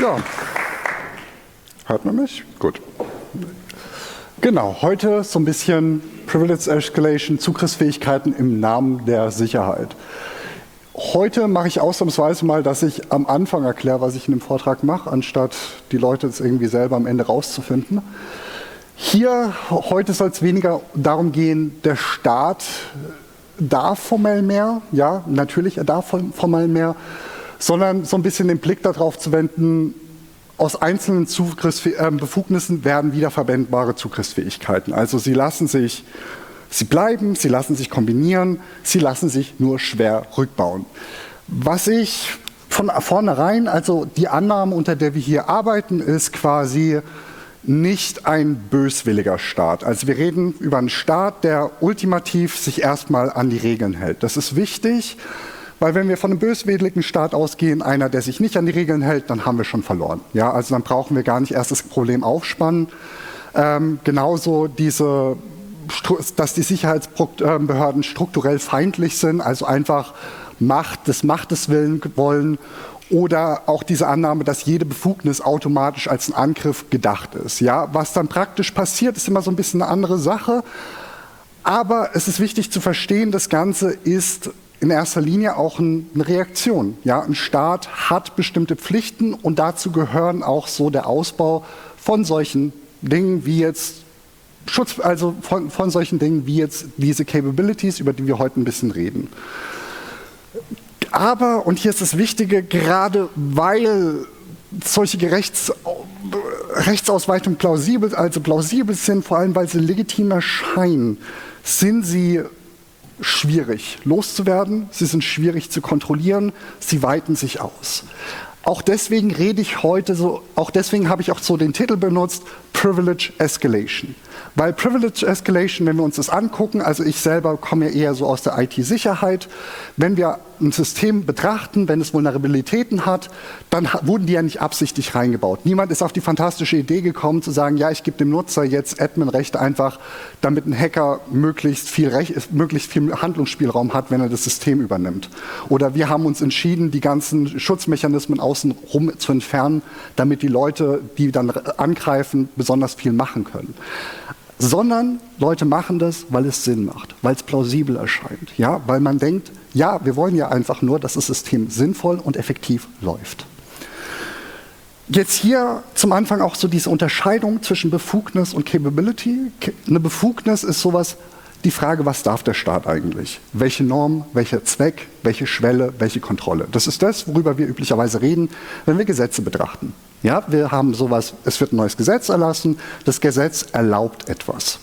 So, hört man mich? Gut. Genau, heute so ein bisschen Privilege Escalation, Zugriffsfähigkeiten im Namen der Sicherheit. Heute mache ich ausnahmsweise mal, dass ich am Anfang erkläre, was ich in dem Vortrag mache, anstatt die Leute es irgendwie selber am Ende rauszufinden. Heute soll es weniger darum gehen, der Staat darf formell mehr, ja, natürlich, er darf formell mehr, sondern so ein bisschen den Blick darauf zu wenden, aus einzelnen Befugnissen werden wieder verwendbare Zugriffsfähigkeiten. Also sie lassen sich kombinieren, sie lassen sich nur schwer rückbauen. Was ich von vornherein, also die Annahme, unter der wir hier arbeiten, ist quasi nicht ein böswilliger Staat. Also wir reden über einen Staat, der ultimativ sich erstmal an die Regeln hält. Das ist wichtig, weil wenn wir von einem böswilligen Staat ausgehen, einer, der sich nicht an die Regeln hält, dann haben wir schon verloren. Ja, also dann brauchen wir gar nicht erst das Problem aufspannen. Genauso dass die Sicherheitsbehörden strukturell feindlich sind, also einfach des Machtes willen wollen, oder auch diese Annahme, dass jede Befugnis automatisch als ein Angriff gedacht ist. Ja, was dann praktisch passiert, ist immer so ein bisschen eine andere Sache, aber es ist wichtig zu verstehen, das Ganze ist in erster Linie auch eine Reaktion. Ja, ein Staat hat bestimmte Pflichten und dazu gehören auch so der Ausbau von solchen Dingen wie jetzt von solchen Dingen wie jetzt diese Capabilities, über die wir heute ein bisschen reden. Aber, und hier ist das Wichtige, gerade weil solche Rechtsausweitungen plausibel sind, vor allem weil sie legitim erscheinen, sind sie schwierig loszuwerden, sie sind schwierig zu kontrollieren, sie weiten sich aus. Auch deswegen habe ich auch so den Titel benutzt, Privilege Escalation. Weil Privilege Escalation, wenn wir uns das angucken, also ich selber komme ja eher so aus der IT-Sicherheit, wenn wir ein System betrachten, wenn es Vulnerabilitäten hat, dann wurden die ja nicht absichtlich reingebaut. Niemand ist auf die fantastische Idee gekommen zu sagen, ja, ich gebe dem Nutzer jetzt Admin-Rechte einfach, damit ein Hacker möglichst viel Handlungsspielraum hat, wenn er das System übernimmt. Oder wir haben uns entschieden, die ganzen Schutzmechanismen außenrum zu entfernen, damit die Leute, die dann angreifen, besonders viel machen können. Sondern Leute machen das, weil es Sinn macht, weil es plausibel erscheint, ja? Weil man denkt, ja, wir wollen ja einfach nur, dass das System sinnvoll und effektiv läuft. Jetzt hier zum Anfang auch so diese Unterscheidung zwischen Befugnis und Capability. Eine Befugnis ist sowas, die Frage, was darf der Staat eigentlich? Welche Norm, welcher Zweck, welche Schwelle, welche Kontrolle? Das ist das, worüber wir üblicherweise reden, wenn wir Gesetze betrachten. Ja, wir haben sowas, es wird ein neues Gesetz erlassen, das Gesetz erlaubt etwas.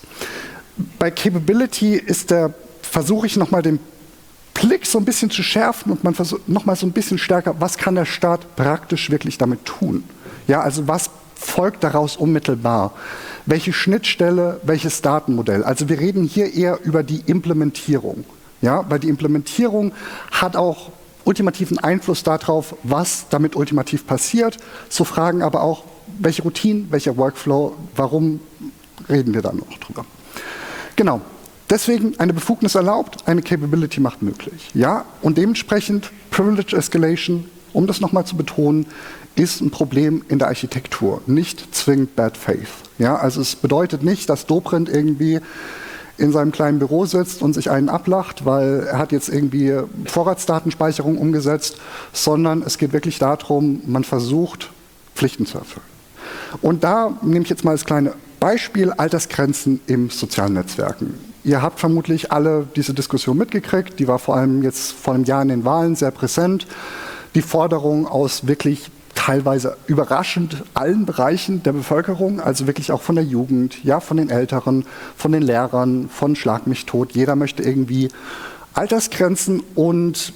Bei Capability versuche ich nochmal den Blick so ein bisschen zu schärfen und man versucht nochmal so ein bisschen stärker, was kann der Staat praktisch wirklich damit tun? Ja, also was folgt daraus unmittelbar? Welche Schnittstelle, welches Datenmodell? Also wir reden hier eher über die Implementierung. Ja, weil die Implementierung hat auch ultimativen Einfluss darauf, was damit ultimativ passiert. Zu fragen aber auch, welche Routinen, welcher Workflow, warum reden wir da noch drüber? Genau. Deswegen eine Befugnis erlaubt, eine Capability macht möglich. Ja, und dementsprechend Privilege Escalation, um das nochmal zu betonen, ist ein Problem in der Architektur, nicht zwingend Bad Faith. Ja, also es bedeutet nicht, dass Dobrindt irgendwie in seinem kleinen Büro sitzt und sich einen ablacht, weil er hat jetzt irgendwie Vorratsdatenspeicherung umgesetzt, sondern es geht wirklich darum, man versucht, Pflichten zu erfüllen. Und da nehme ich jetzt mal das kleine Beispiel, Altersgrenzen im sozialen Netzwerken. Ihr habt vermutlich alle diese Diskussion mitgekriegt, die war vor allem jetzt vor einem Jahr in den Wahlen sehr präsent. Die Forderung aus wirklich teilweise überraschend allen Bereichen der Bevölkerung, also wirklich auch von der Jugend, ja, von den Älteren, von den Lehrern, von Schlag mich tot. Jeder möchte irgendwie Altersgrenzen und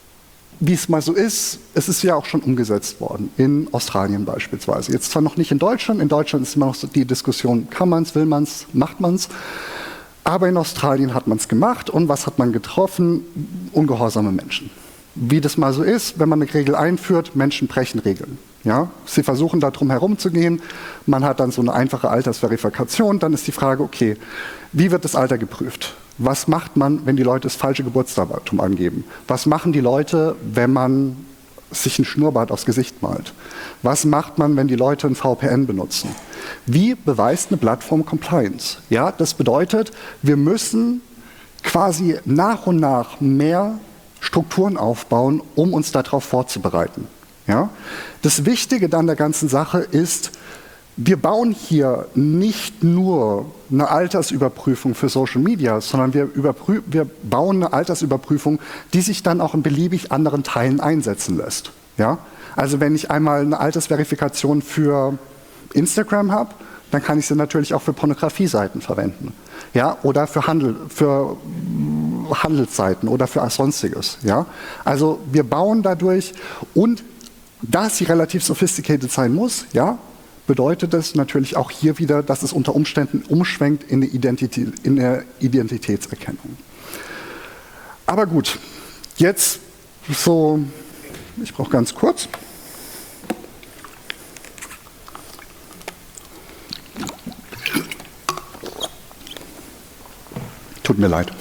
wie es mal so ist, es ist ja auch schon umgesetzt worden, in Australien beispielsweise. Jetzt zwar noch nicht in Deutschland ist immer noch so die Diskussion, kann man es, will man es, macht man es. Aber in Australien hat man es gemacht und was hat man getroffen? Ungehorsame Menschen. Wie das mal so ist, wenn man eine Regel einführt, Menschen brechen Regeln. Ja? Sie versuchen da drum herum zu gehen, man hat dann so eine einfache Altersverifikation, dann ist die Frage, okay, wie wird das Alter geprüft? Was macht man, wenn die Leute das falsche Geburtsdatum angeben? Was machen die Leute, wenn man sich ein Schnurrbart aufs Gesicht malt? Was macht man, wenn die Leute ein VPN benutzen? Wie beweist eine Plattform Compliance? Ja, das bedeutet, wir müssen quasi nach und nach mehr Strukturen aufbauen, um uns darauf vorzubereiten. Ja? Das Wichtige dann der ganzen Sache ist, wir bauen hier nicht nur eine Altersüberprüfung für Social Media, sondern wir bauen eine Altersüberprüfung, die sich dann auch in beliebig anderen Teilen einsetzen lässt. Ja? Also wenn ich einmal eine Altersverifikation für Instagram habe, dann kann ich sie natürlich auch für Pornografieseiten verwenden. Ja? Oder für Handelsseiten oder für Sonstiges. Ja? Also wir bauen dadurch, und da sie relativ sophisticated sein muss, ja, bedeutet es natürlich auch hier wieder, dass es unter Umständen umschwenkt in der Identitätserkennung. Aber gut, jetzt so, ich brauche ganz kurz. Tut mir leid.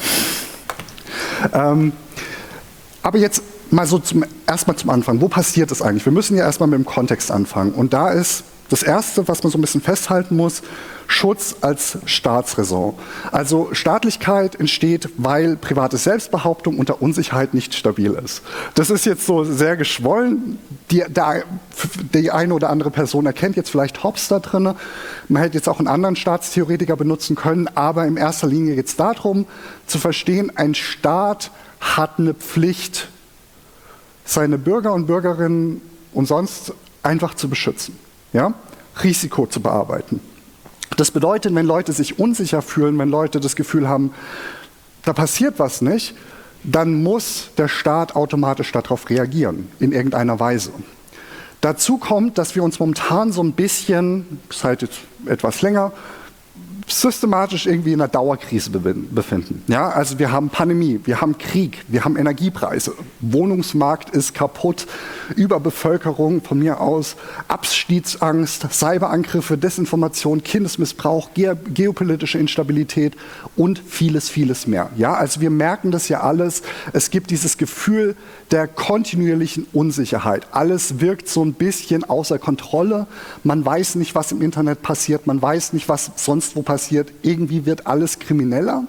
Aber jetzt mal so erstmal zum Anfang. Wo passiert es eigentlich? Wir müssen ja erstmal mit dem Kontext anfangen. Und da ist das Erste, was man so ein bisschen festhalten muss, Schutz als Staatsräson. Also Staatlichkeit entsteht, weil private Selbstbehauptung unter Unsicherheit nicht stabil ist. Das ist jetzt so sehr geschwollen. Die eine oder andere Person erkennt jetzt vielleicht Hobbes da drin. Man hätte jetzt auch einen anderen Staatstheoretiker benutzen können, aber in erster Linie geht es darum, zu verstehen, ein Staat hat eine Pflicht, seine Bürger und Bürgerinnen und sonst einfach zu beschützen. Ja? Risiko zu bearbeiten. Das bedeutet, wenn Leute sich unsicher fühlen, wenn Leute das Gefühl haben, da passiert was nicht, dann muss der Staat automatisch darauf reagieren, in irgendeiner Weise. Dazu kommt, dass wir uns momentan so ein bisschen, seit jetzt etwas länger, systematisch irgendwie in einer Dauerkrise befinden. Ja, also wir haben Pandemie, wir haben Krieg, wir haben Energiepreise, Wohnungsmarkt ist kaputt, Überbevölkerung von mir aus, Abstiegsangst, Cyberangriffe, Desinformation, Kindesmissbrauch, geopolitische Instabilität und vieles, vieles mehr. Ja, also wir merken das ja alles. Es gibt dieses Gefühl der kontinuierlichen Unsicherheit. Alles wirkt so ein bisschen außer Kontrolle. Man weiß nicht, was im Internet passiert, man weiß nicht, was sonst wo passiert. Irgendwie wird alles krimineller.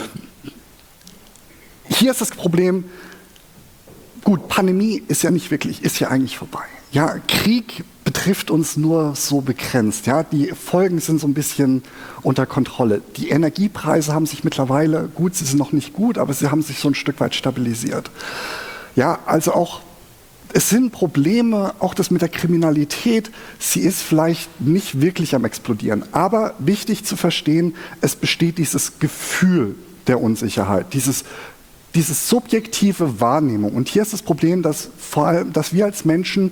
Hier ist das Problem, gut, Pandemie ist ja nicht wirklich, ist ja eigentlich vorbei. Ja, Krieg betrifft uns nur so begrenzt. Ja, die Folgen sind so ein bisschen unter Kontrolle. Die Energiepreise haben sich mittlerweile, gut, sie sind noch nicht gut, aber sie haben sich so ein Stück weit stabilisiert. Ja, also auch es sind Probleme, auch das mit der Kriminalität, sie ist vielleicht nicht wirklich am explodieren. Aber wichtig zu verstehen, es besteht dieses Gefühl der Unsicherheit, dieses subjektive Wahrnehmung. Und hier ist das Problem, dass vor allem, dass wir als Menschen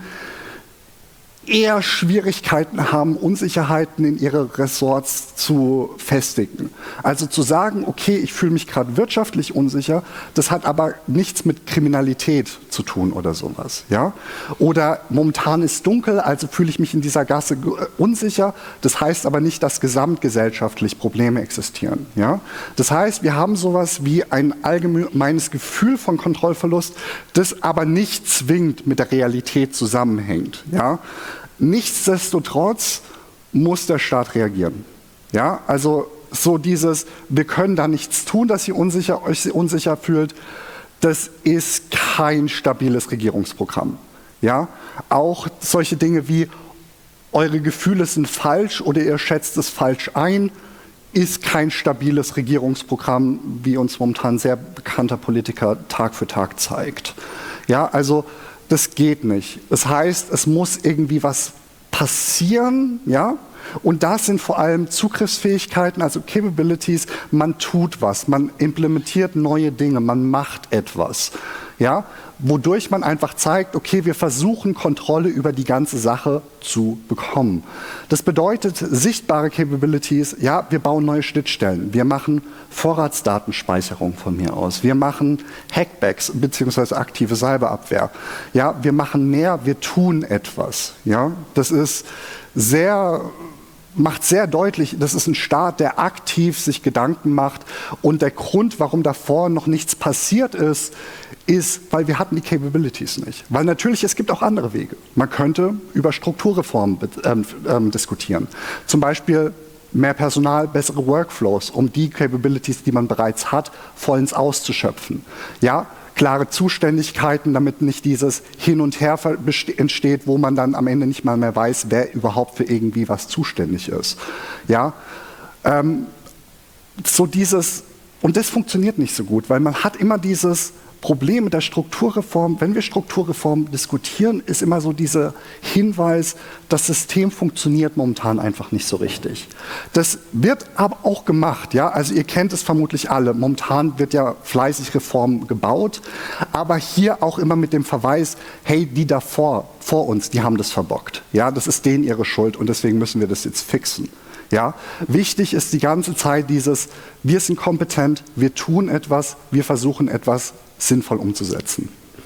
eher Schwierigkeiten haben, Unsicherheiten in ihre Ressorts zu festigen. Also zu sagen, okay, ich fühle mich gerade wirtschaftlich unsicher, das hat aber nichts mit Kriminalität zu tun oder sowas. Ja? Oder momentan ist dunkel, also fühle ich mich in dieser Gasse unsicher. Das heißt aber nicht, dass gesamtgesellschaftlich Probleme existieren. Ja? Das heißt, wir haben sowas wie ein allgemeines Gefühl von Kontrollverlust, das aber nicht zwingend mit der Realität zusammenhängt. Ja? Nichtsdestotrotz muss der Staat reagieren. Ja, also so dieses, wir können da nichts tun, dass ihr euch unsicher fühlt, das ist kein stabiles Regierungsprogramm. Ja, auch solche Dinge wie, eure Gefühle sind falsch oder ihr schätzt es falsch ein, ist kein stabiles Regierungsprogramm, wie uns momentan sehr bekannter Politiker Tag für Tag zeigt. Ja, also das geht nicht. Das heißt, es muss irgendwie was passieren, ja? Und das sind vor allem Zugriffsfähigkeiten, also Capabilities. Man tut was, man implementiert neue Dinge, man macht etwas, ja? Wodurch man einfach zeigt, okay, wir versuchen Kontrolle über die ganze Sache zu bekommen. Das bedeutet sichtbare Capabilities, ja, wir bauen neue Schnittstellen, wir machen Vorratsdatenspeicherung von mir aus, wir machen Hackbacks bzw. aktive Cyberabwehr, ja, wir machen mehr, wir tun etwas, ja, das ist sehr macht sehr deutlich, das ist ein Staat, der aktiv sich Gedanken macht. Und der Grund, warum davor noch nichts passiert ist, weil wir hatten die Capabilities nicht. Weil natürlich, es gibt auch andere Wege. Man könnte über Strukturreformen diskutieren. Zum Beispiel mehr Personal, bessere Workflows, um die Capabilities, die man bereits hat, vollends auszuschöpfen. Ja, klare Zuständigkeiten, damit nicht dieses Hin und Her entsteht, wo man dann am Ende nicht mal mehr weiß, wer überhaupt für irgendwie was zuständig ist. Ja, und das funktioniert nicht so gut, weil man hat immer dieses Problem mit der Strukturreform. Wenn wir Strukturreform diskutieren, ist immer so dieser Hinweis, das System funktioniert momentan einfach nicht so richtig. Das wird aber auch gemacht, ja. Also ihr kennt es vermutlich alle. Momentan wird ja fleißig Reform gebaut, aber hier auch immer mit dem Verweis, hey, die vor uns, die haben das verbockt. Ja, das ist denen ihre Schuld und deswegen müssen wir das jetzt fixen. Ja, wichtig ist die ganze Zeit dieses, wir sind kompetent, wir tun etwas, wir versuchen etwas sinnvoll umzusetzen.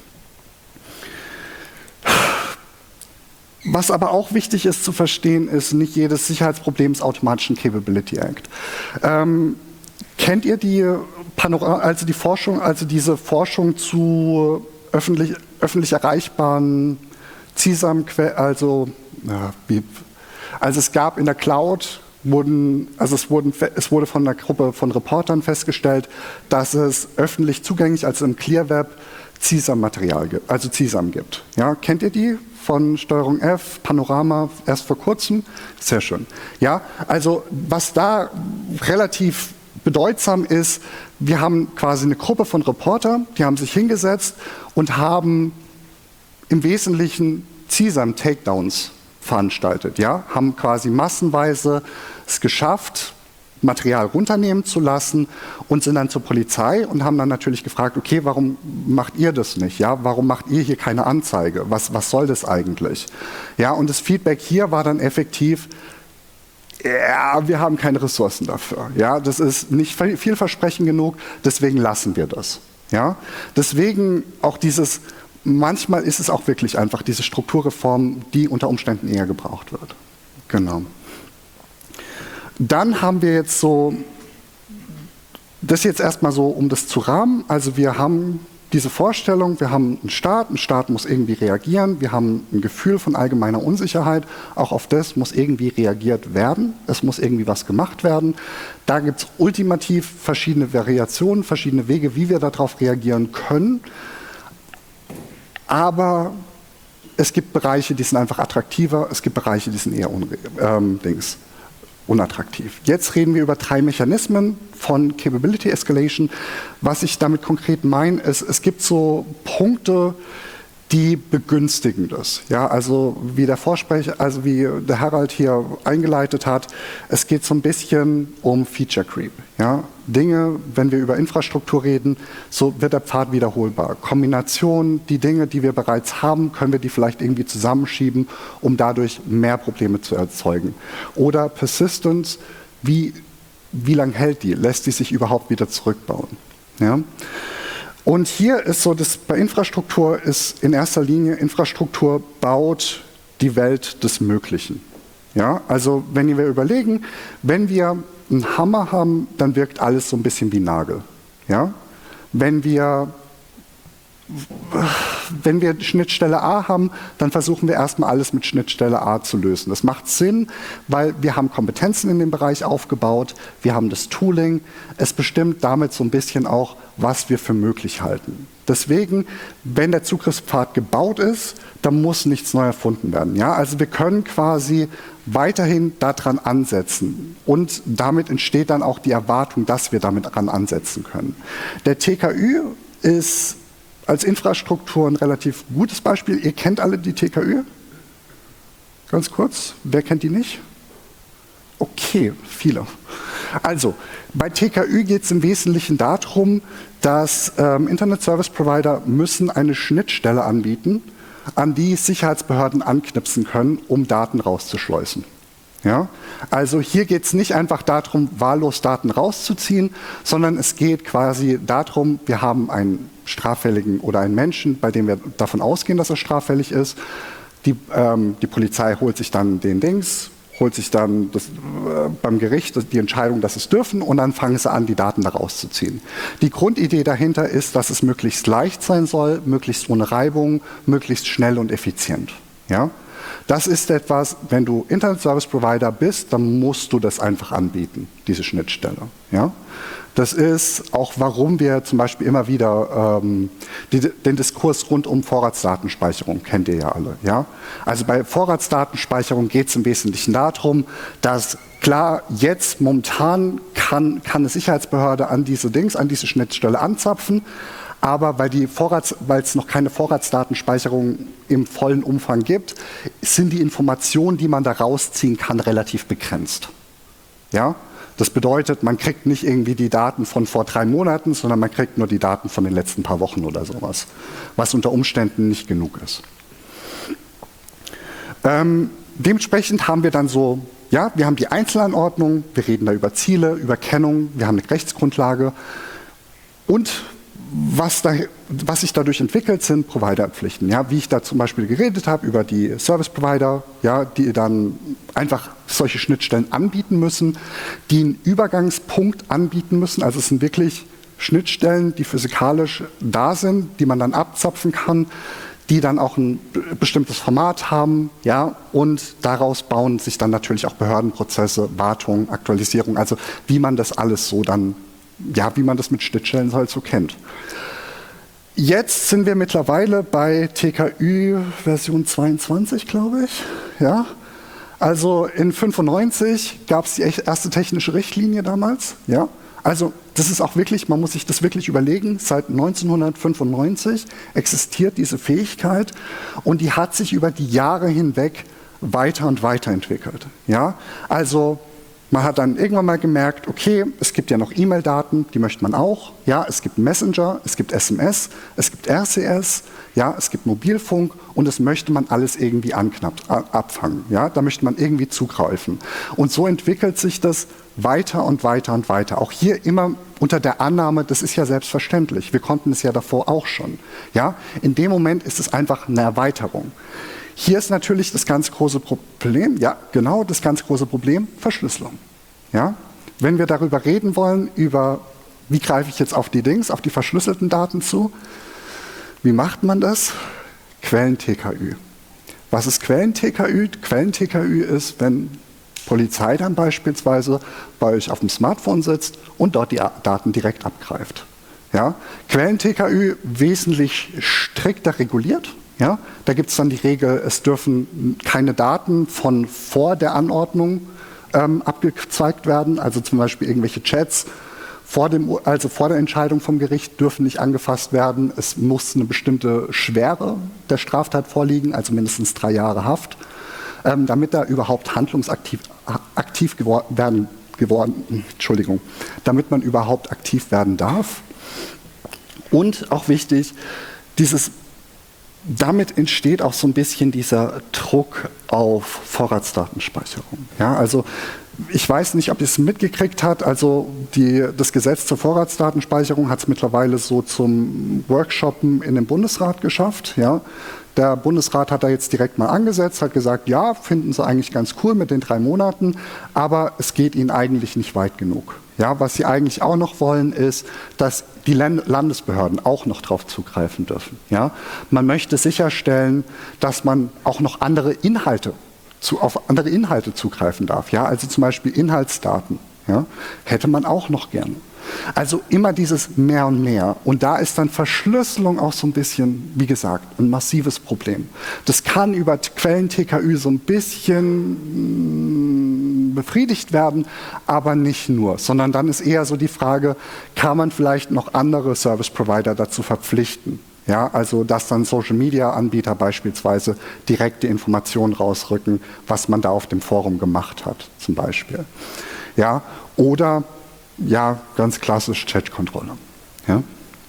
Was aber auch wichtig ist zu verstehen, ist, nicht jedes Sicherheitsproblem ist automatisch ein Capability Act. Kennt ihr die Forschung, also diese Forschung zu öffentlich erreichbaren CISAM-Quellen, also es gab in der Cloud, es wurde von einer Gruppe von Reportern festgestellt, dass es öffentlich zugänglich, also im Clear Web, CISAM-Material gibt, also CISAM gibt. Ja, kennt ihr die von Steuerung F, Panorama, erst vor kurzem? Sehr schön. Ja, also was da relativ bedeutsam ist, wir haben quasi eine Gruppe von Reportern, die haben sich hingesetzt und haben im Wesentlichen CISAM-Takedowns veranstaltet, ja, haben quasi massenweise es geschafft, Material runternehmen zu lassen und sind dann zur Polizei und haben dann natürlich gefragt, okay, warum macht ihr das nicht? Ja, warum macht ihr hier keine Anzeige? Was soll das eigentlich? Ja, und das Feedback hier war dann effektiv, ja, wir haben keine Ressourcen dafür. Ja, das ist nicht vielversprechend genug, deswegen lassen wir das. Ja, deswegen auch manchmal ist es auch wirklich einfach diese Strukturreform, die unter Umständen eher gebraucht wird. Genau. Dann haben wir jetzt das jetzt erstmal so, um das zu rahmen. Also wir haben diese Vorstellung, wir haben einen Staat muss irgendwie reagieren, wir haben ein Gefühl von allgemeiner Unsicherheit, auch auf das muss irgendwie reagiert werden, es muss irgendwie was gemacht werden. Da gibt es ultimativ verschiedene Variationen, verschiedene Wege, wie wir darauf reagieren können. Aber es gibt Bereiche, die sind einfach attraktiver, es gibt Bereiche, die sind eher unattraktiv. Jetzt reden wir über 3 Mechanismen von Capability Escalation. Was ich damit konkret meine, ist, es gibt so Punkte, die begünstigen das. Ja, also wie der Harald hier eingeleitet hat, es geht so ein bisschen um Feature Creep. Ja? Dinge, wenn wir über Infrastruktur reden, so wird der Pfad wiederholbar. Kombination, die Dinge, die wir bereits haben, können wir die vielleicht irgendwie zusammenschieben, um dadurch mehr Probleme zu erzeugen. Oder Persistence, wie lange hält die? Lässt die sich überhaupt wieder zurückbauen? Ja? Und hier ist so, bei Infrastruktur ist in erster Linie, Infrastruktur baut die Welt des Möglichen. Ja, also wenn wir überlegen, wenn wir einen Hammer haben, dann wirkt alles so ein bisschen wie Nagel. Ja? Wenn wir Schnittstelle A haben, dann versuchen wir erstmal alles mit Schnittstelle A zu lösen. Das macht Sinn, weil wir haben Kompetenzen in dem Bereich aufgebaut, wir haben das Tooling, es bestimmt damit so ein bisschen auch, was wir für möglich halten. Deswegen, wenn der Zugriffspfad gebaut ist, dann muss nichts neu erfunden werden. Ja? Also wir können quasi weiterhin daran ansetzen und damit entsteht dann auch die Erwartung, dass wir damit daran ansetzen können. Der TKÜ ist als Infrastruktur ein relativ gutes Beispiel. Ihr kennt alle die TKÜ? Ganz kurz, wer kennt die nicht? Okay, viele. Also, bei TKÜ geht es im Wesentlichen darum, dass Internet Service Provider müssen eine Schnittstelle anbieten, an die Sicherheitsbehörden anknipsen können, um Daten rauszuschleusen. Ja? Also hier geht es nicht einfach darum, wahllos Daten rauszuziehen, sondern es geht quasi darum, wir haben einen Straffälligen oder einen Menschen, bei dem wir davon ausgehen, dass er straffällig ist. Die Polizei holt sich dann den Dings, holt sich dann beim Gericht die Entscheidung, dass es dürfen, und dann fangen sie an, die Daten da rauszuziehen. Die Grundidee dahinter ist, dass es möglichst leicht sein soll, möglichst ohne Reibung, möglichst schnell und effizient. Ja? Das ist etwas, wenn du Internet Service Provider bist, dann musst du das einfach anbieten, diese Schnittstelle. Ja? Das ist auch, warum wir zum Beispiel immer wieder den Diskurs rund um Vorratsdatenspeicherung, kennt ihr ja alle. Ja? Also bei Vorratsdatenspeicherung geht es im Wesentlichen darum, dass klar, jetzt momentan kann eine Sicherheitsbehörde an diese Schnittstelle anzapfen, aber weil es noch keine Vorratsdatenspeicherung im vollen Umfang gibt, sind die Informationen, die man da rausziehen kann, relativ begrenzt. Ja? Das bedeutet, man kriegt nicht irgendwie die Daten von vor 3 Monaten, sondern man kriegt nur die Daten von den letzten paar Wochen oder sowas, was unter Umständen nicht genug ist. Dementsprechend haben wir dann so, ja, wir haben die Einzelanordnung, wir reden da über Ziele, über Kennung, wir haben eine Rechtsgrundlage und was sich dadurch entwickelt, sind Providerpflichten. Ja, wie ich da zum Beispiel geredet habe über die Service Provider, ja, die dann einfach solche Schnittstellen anbieten müssen, die einen Übergangspunkt anbieten müssen. Also es sind wirklich Schnittstellen, die physikalisch da sind, die man dann abzapfen kann, die dann auch ein bestimmtes Format haben, ja, und daraus bauen sich dann natürlich auch Behördenprozesse, Wartung, Aktualisierung, also wie man das alles so dann, ja, wie man das mit Schnittstellen halt so kennt. Jetzt sind wir mittlerweile bei TKÜ Version 22, glaube ich. Ja? Also in 95 gab es die erste technische Richtlinie damals. Ja? Also das ist auch wirklich, man muss sich das wirklich überlegen, seit 1995 existiert diese Fähigkeit und die hat sich über die Jahre hinweg weiter und weiter entwickelt. Ja? Also man hat dann irgendwann mal gemerkt, okay, es gibt ja noch E-Mail-Daten, die möchte man auch. Ja, es gibt Messenger, es gibt SMS, es gibt RCS, ja, es gibt Mobilfunk und das möchte man alles irgendwie abfangen. Ja, da möchte man irgendwie zugreifen. Und so entwickelt sich das weiter und weiter und weiter. Auch hier immer unter der Annahme, das ist ja selbstverständlich. Wir konnten es ja davor auch schon. Ja, in dem Moment ist es einfach eine Erweiterung. Hier ist natürlich das ganz große Problem, ja, genau das ganz große Problem, Verschlüsselung. Ja? Wenn wir darüber reden wollen, über wie greife ich jetzt auf die verschlüsselten Daten zu, wie macht man das? Quellen-TKÜ. Was ist Quellen-TKÜ? Quellen-TKÜ ist, wenn Polizei dann beispielsweise bei euch auf dem Smartphone sitzt und dort die Daten direkt abgreift. Ja? Quellen-TKÜ wesentlich strikter reguliert. Ja, da gibt es dann die Regel, es dürfen keine Daten von vor der Anordnung abgezeigt werden, also zum Beispiel irgendwelche Chats vor der Entscheidung vom Gericht dürfen nicht angefasst werden. Es muss eine bestimmte Schwere der Straftat vorliegen, also mindestens 3 Jahre Haft, damit da überhaupt damit man überhaupt aktiv werden darf. Und auch wichtig, damit entsteht auch so ein bisschen dieser Druck auf Vorratsdatenspeicherung. Ja, also ich weiß nicht, ob ihr es mitgekriegt habt, also das Gesetz zur Vorratsdatenspeicherung hat es mittlerweile so zum Workshoppen in den Bundesrat geschafft. Ja. Der Bundesrat hat da jetzt direkt mal angesetzt, hat gesagt, ja, finden sie eigentlich ganz cool mit den 3 Monaten, aber es geht ihnen eigentlich nicht weit genug. Ja, was sie eigentlich auch noch wollen, ist, dass die Landesbehörden auch noch darauf zugreifen dürfen. Ja? Man möchte sicherstellen, dass man auch noch auf andere Inhalte zugreifen darf. Ja? Also zum Beispiel Inhaltsdaten. Ja? Hätte man auch noch gerne. Also immer dieses mehr und mehr. Und da ist dann Verschlüsselung auch so ein bisschen, wie gesagt, ein massives Problem. Das kann über Quellen-TKÜ so ein bisschen befriedigt werden, aber nicht nur. Sondern dann ist eher so die Frage, kann man vielleicht noch andere Service-Provider dazu verpflichten? Ja, also dass dann Social-Media-Anbieter beispielsweise direkte Informationen rausrücken, was man da auf dem Forum gemacht hat, zum Beispiel. Ja, oder ja, ganz klassisch Chat-Kontrolle. Ja?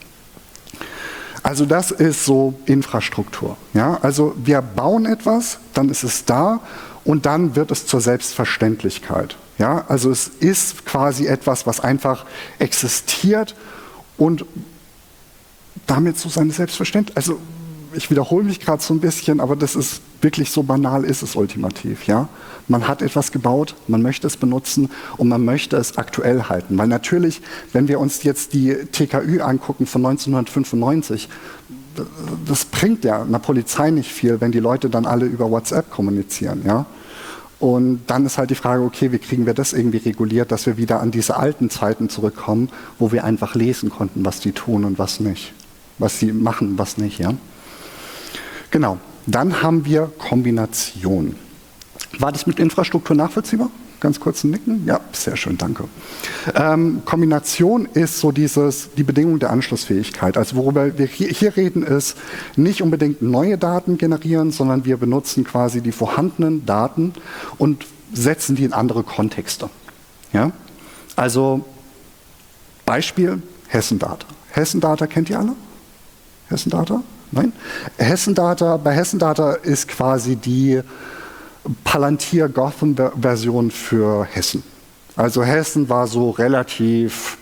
Also das ist so Infrastruktur. Ja? Also wir bauen etwas, dann ist es da und dann wird es zur Selbstverständlichkeit. Ja? Also es ist quasi etwas, was einfach existiert und damit so seine Selbstverständlichkeit. Also ich wiederhole mich gerade so ein bisschen, aber das ist wirklich so banal, ist es ultimativ. Ja? Man hat etwas gebaut, man möchte es benutzen und man möchte es aktuell halten. Weil natürlich, wenn wir uns jetzt die TKÜ angucken von 1995, das bringt ja einer Polizei nicht viel, wenn die Leute dann alle über WhatsApp kommunizieren. Ja? Und dann ist halt die Frage, okay, wie kriegen wir das irgendwie reguliert, dass wir wieder an diese alten Zeiten zurückkommen, wo wir einfach lesen konnten, was die tun und was nicht. Was sie machen und was nicht. Ja? Genau, dann haben wir Kombination. War das mit Infrastruktur nachvollziehbar? Ganz kurz ein Nicken? Ja, sehr schön, danke. Kombination ist so die Bedingung der Anschlussfähigkeit. Also worüber wir hier reden ist, nicht unbedingt neue Daten generieren, sondern wir benutzen quasi die vorhandenen Daten und setzen die in andere Kontexte. Ja? Also Beispiel Hessendata. Hessendata kennt ihr alle? Hessendata? Nein? Bei Hessendata ist quasi die Palantir-Gotham-Version für Hessen. Also Hessen war so relativ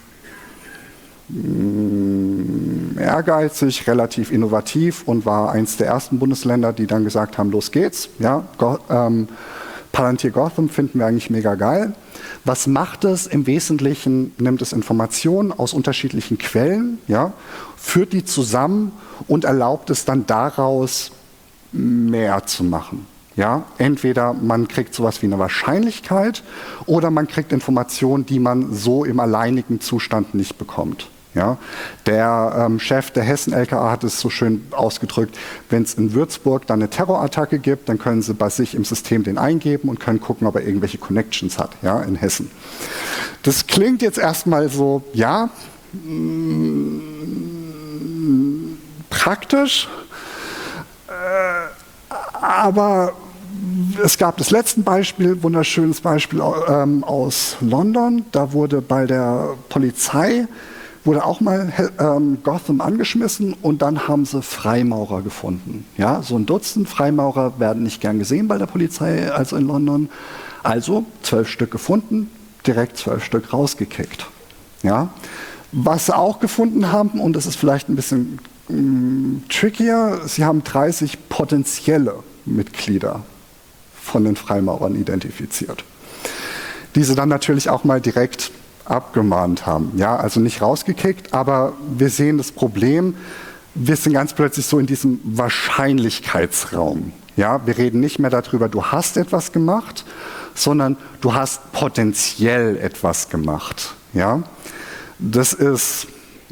ehrgeizig, relativ innovativ und war eines der ersten Bundesländer, die dann gesagt haben, los geht's. Ja, Palantir Gotham finden wir eigentlich mega geil. Was macht es? Im Wesentlichen nimmt es Informationen aus unterschiedlichen Quellen, ja, führt die zusammen und erlaubt es dann daraus mehr zu machen. Ja, entweder man kriegt sowas wie eine Wahrscheinlichkeit oder man kriegt Informationen, die man so im alleinigen Zustand nicht bekommt. Ja, der Chef der Hessen-LKA hat es so schön ausgedrückt, wenn es in Würzburg dann eine Terrorattacke gibt, dann können sie bei sich im System den eingeben und können gucken, ob er irgendwelche Connections hat, ja, in Hessen. Das klingt jetzt erstmal so, ja, praktisch, aber es gab das letzte Beispiel, wunderschönes Beispiel aus London. Da wurde bei der Polizei auch mal Gotham angeschmissen und dann haben sie Freimaurer gefunden. Ja, so ein Dutzend Freimaurer werden nicht gern gesehen bei der Polizei, also in London. Also 12 Stück gefunden, direkt 12 Stück rausgekickt. Ja, was sie auch gefunden haben, und das ist vielleicht ein bisschen trickier, sie haben 30 potenzielle Mitglieder von den Freimaurern identifiziert, die sie dann natürlich auch mal direkt abgemahnt haben. Ja, also nicht rausgekickt, aber wir sehen das Problem, wir sind ganz plötzlich so in diesem Wahrscheinlichkeitsraum. Ja, wir reden nicht mehr darüber, du hast etwas gemacht, sondern du hast potenziell etwas gemacht. Ja, das ist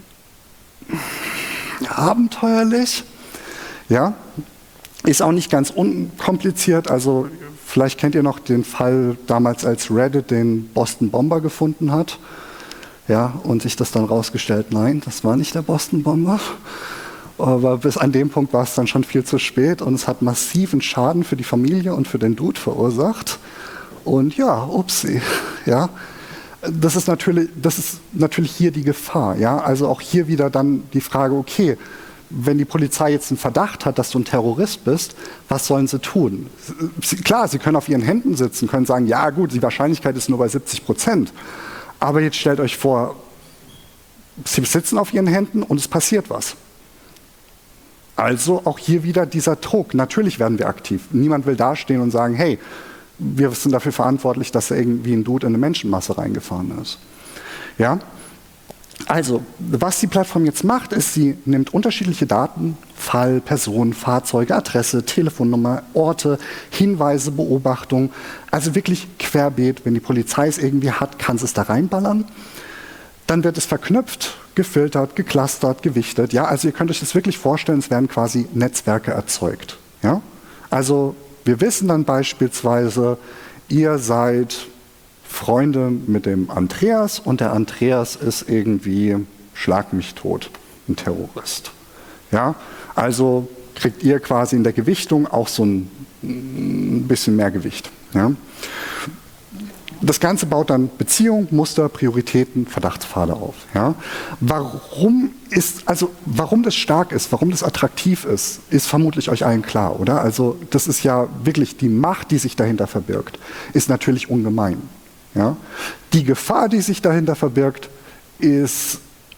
abenteuerlich. Ja, ist auch nicht ganz unkompliziert. Also vielleicht kennt ihr noch den Fall damals, als Reddit den Boston Bomber gefunden hat. Ja, und sich das dann rausgestellt, nein, das war nicht der Boston Bomber. Aber bis an dem Punkt war es dann schon viel zu spät und es hat massiven Schaden für die Familie und für den Dude verursacht. Und ja, upsie. Ja, das ist natürlich hier die Gefahr. Ja, also auch hier wieder dann die Frage, okay, wenn die Polizei jetzt einen Verdacht hat, dass du ein Terrorist bist, was sollen sie tun? Klar, sie können auf ihren Händen sitzen, können sagen, ja gut, die Wahrscheinlichkeit ist nur bei 70%. Aber jetzt stellt euch vor, sie sitzen auf ihren Händen und es passiert was. Also auch hier wieder dieser Druck. Natürlich werden wir aktiv. Niemand will dastehen und sagen, hey, wir sind dafür verantwortlich, dass da irgendwie ein Dude in eine Menschenmasse reingefahren ist. Ja? Also, was die Plattform jetzt macht, ist, sie nimmt unterschiedliche Daten, Fall, Person, Fahrzeuge, Adresse, Telefonnummer, Orte, Hinweise, Beobachtungen, also wirklich querbeet. Wenn die Polizei es irgendwie hat, kann sie es da reinballern. Dann wird es verknüpft, gefiltert, geclustert, gewichtet. Ja, also ihr könnt euch das wirklich vorstellen, es werden quasi Netzwerke erzeugt. Ja? Also wir wissen dann beispielsweise, ihr seid Freunde mit dem Andreas und der Andreas ist irgendwie, schlag mich tot, ein Terrorist. Ja? Also kriegt ihr quasi in der Gewichtung auch so ein bisschen mehr Gewicht. Ja? Das Ganze baut dann Beziehung, Muster, Prioritäten, Verdachtspfade auf. Ja? Warum das stark ist, warum das attraktiv ist, ist vermutlich euch allen klar, oder? Also das ist ja wirklich die Macht, die sich dahinter verbirgt, ist natürlich ungemein. Ja? Die Gefahr, die sich dahinter verbirgt, ist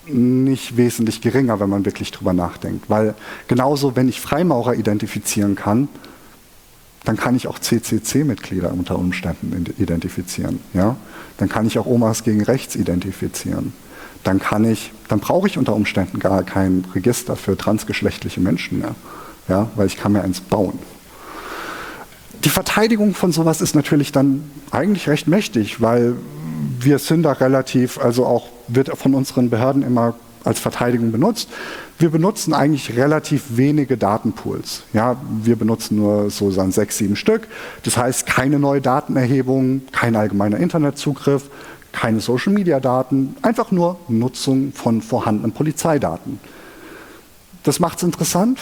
nicht wesentlich geringer, wenn man wirklich drüber nachdenkt. Weil genauso, wenn ich Freimaurer identifizieren kann, dann kann ich auch CCC-Mitglieder unter Umständen identifizieren. Ja? Dann kann ich auch Omas gegen Rechts identifizieren. Dann brauche ich unter Umständen gar kein Register für transgeschlechtliche Menschen mehr. Ja? Weil ich kann mir eins bauen. Die Verteidigung von sowas ist natürlich dann eigentlich recht mächtig, weil wir sind da relativ, also auch wird von unseren Behörden immer als Verteidigung benutzt. Wir benutzen eigentlich relativ wenige Datenpools. Ja, wir benutzen nur so 6, 7 Stück. Das heißt, keine neue Datenerhebung, kein allgemeiner Internetzugriff, keine Social-Media-Daten, einfach nur Nutzung von vorhandenen Polizeidaten. Das macht es interessant,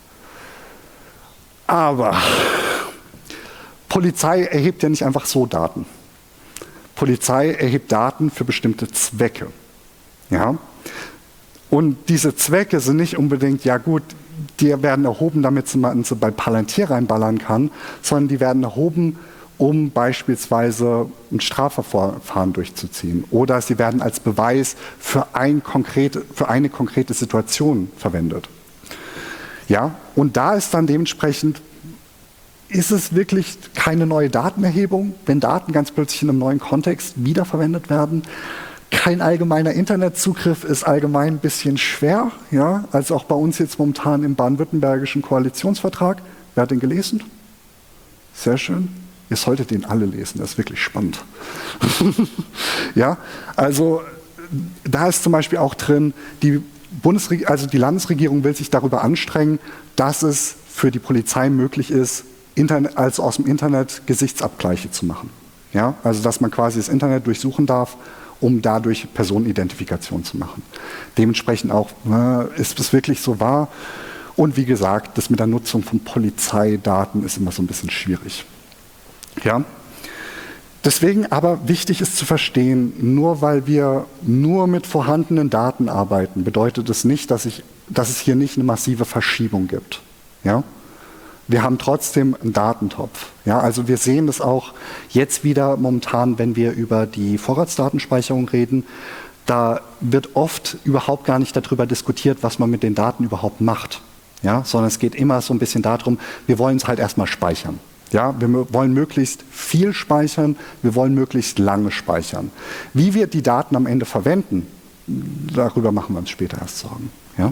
aber Polizei erhebt ja nicht einfach so Daten. Polizei erhebt Daten für bestimmte Zwecke. Ja? Und diese Zwecke sind nicht unbedingt, ja gut, die werden erhoben, damit man sie bei Palantir reinballern kann, sondern die werden erhoben, um beispielsweise ein Strafverfahren durchzuziehen. Oder sie werden als Beweis für eine konkrete Situation verwendet. Ja? Und da ist dann dementsprechend, ist es wirklich keine neue Datenerhebung, wenn Daten ganz plötzlich in einem neuen Kontext wiederverwendet werden? Kein allgemeiner Internetzugriff ist allgemein ein bisschen schwer. Ja? Also auch bei uns jetzt momentan im baden-württembergischen Koalitionsvertrag. Wer hat den gelesen? Sehr schön. Ihr solltet den alle lesen, das ist wirklich spannend. Ja? Also da ist zum Beispiel auch drin, die Landesregierung will sich darüber anstrengen, dass es für die Polizei möglich ist, also aus dem Internet Gesichtsabgleiche zu machen. Ja? Also dass man quasi das Internet durchsuchen darf, um dadurch Personenidentifikation zu machen. Dementsprechend auch, ist es wirklich so wahr? Und wie gesagt, das mit der Nutzung von Polizeidaten ist immer so ein bisschen schwierig. Ja? Deswegen aber wichtig ist zu verstehen, nur weil wir nur mit vorhandenen Daten arbeiten, bedeutet es nicht, dass es hier nicht eine massive Verschiebung gibt. Ja? Wir haben trotzdem einen Datentopf. Ja, also wir sehen das auch jetzt wieder momentan, wenn wir über die Vorratsdatenspeicherung reden. Da wird oft überhaupt gar nicht darüber diskutiert, was man mit den Daten überhaupt macht. Ja, sondern es geht immer so ein bisschen darum, wir wollen es halt erstmal speichern. Ja, wir wollen möglichst viel speichern, wir wollen möglichst lange speichern. Wie wir die Daten am Ende verwenden, darüber machen wir uns später erst Sorgen. Ja?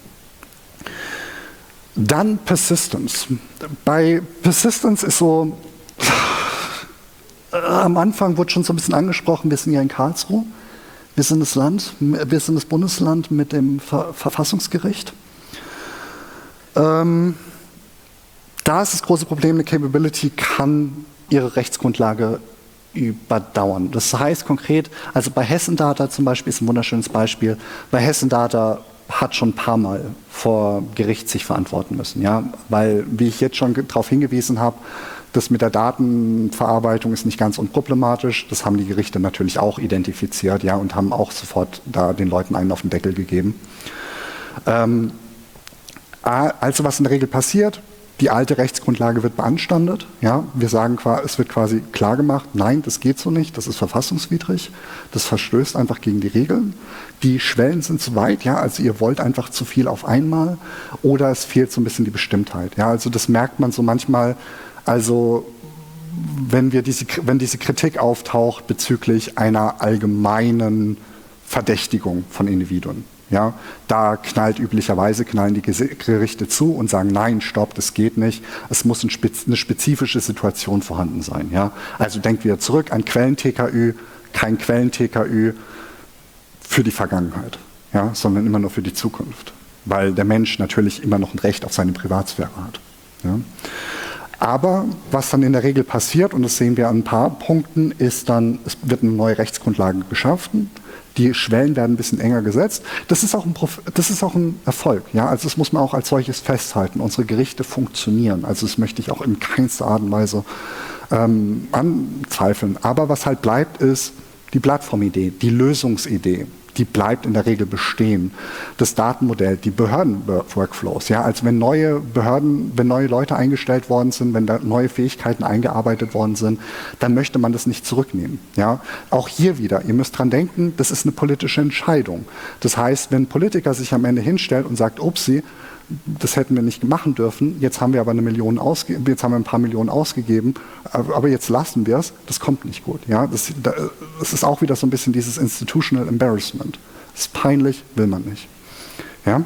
Dann Persistence. Bei Persistence ist so, am Anfang wurde schon so ein bisschen angesprochen, wir sind ja in Karlsruhe, wir sind das Bundesland mit dem Verfassungsgericht. Da ist das große Problem, eine Capability kann ihre Rechtsgrundlage überdauern. Das heißt konkret, also bei Hessendata zum Beispiel ist ein wunderschönes Beispiel, bei Hessendata hat schon ein paar Mal vor Gericht sich verantworten müssen. Ja? Weil, wie ich jetzt schon darauf hingewiesen habe, das mit der Datenverarbeitung ist nicht ganz unproblematisch. Das haben die Gerichte natürlich auch identifiziert, ja, und haben auch sofort da den Leuten einen auf den Deckel gegeben. Also was in der Regel passiert, die alte Rechtsgrundlage wird beanstandet. Ja? Wir sagen, es wird quasi klargemacht, nein, das geht so nicht, das ist verfassungswidrig, das verstößt einfach gegen die Regeln. Die Schwellen sind zu weit, ja? Also ihr wollt einfach zu viel auf einmal oder es fehlt so ein bisschen die Bestimmtheit. Ja? Also das merkt man so manchmal, also wenn diese Kritik auftaucht bezüglich einer allgemeinen Verdächtigung von Individuen. Ja, da knallen die Gerichte zu und sagen, nein, stopp, das geht nicht. Es muss eine spezifische Situation vorhanden sein. Ja? Also denkt wieder zurück an Quellen-TKÜ, kein Quellen-TKÜ für die Vergangenheit, ja? Sondern immer nur für die Zukunft. Weil der Mensch natürlich immer noch ein Recht auf seine Privatsphäre hat. Ja? Aber was dann in der Regel passiert, und das sehen wir an ein paar Punkten, ist dann, es wird eine neue Rechtsgrundlage geschaffen. Die Schwellen werden ein bisschen enger gesetzt. Das ist auch ein Erfolg. Ja? Also das muss man auch als solches festhalten. Unsere Gerichte funktionieren. Also das möchte ich auch in keinster Art und Weise anzweifeln. Aber was halt bleibt, ist die Plattformidee, die Lösungsidee, die bleibt in der Regel bestehen. Das Datenmodell, die Behörden-Workflows, ja, also wenn neue Leute eingestellt worden sind, wenn da neue Fähigkeiten eingearbeitet worden sind, dann möchte man das nicht zurücknehmen. Ja. Auch hier wieder, ihr müsst dran denken, das ist eine politische Entscheidung. Das heißt, wenn ein Politiker sich am Ende hinstellt und sagt, upsi, das hätten wir nicht machen dürfen, jetzt haben wir aber jetzt haben wir ein paar Millionen ausgegeben, aber jetzt lassen wir es, das kommt nicht gut. Ja? Das ist auch wieder so ein bisschen dieses Institutional Embarrassment. Das ist peinlich, will man nicht. Ja?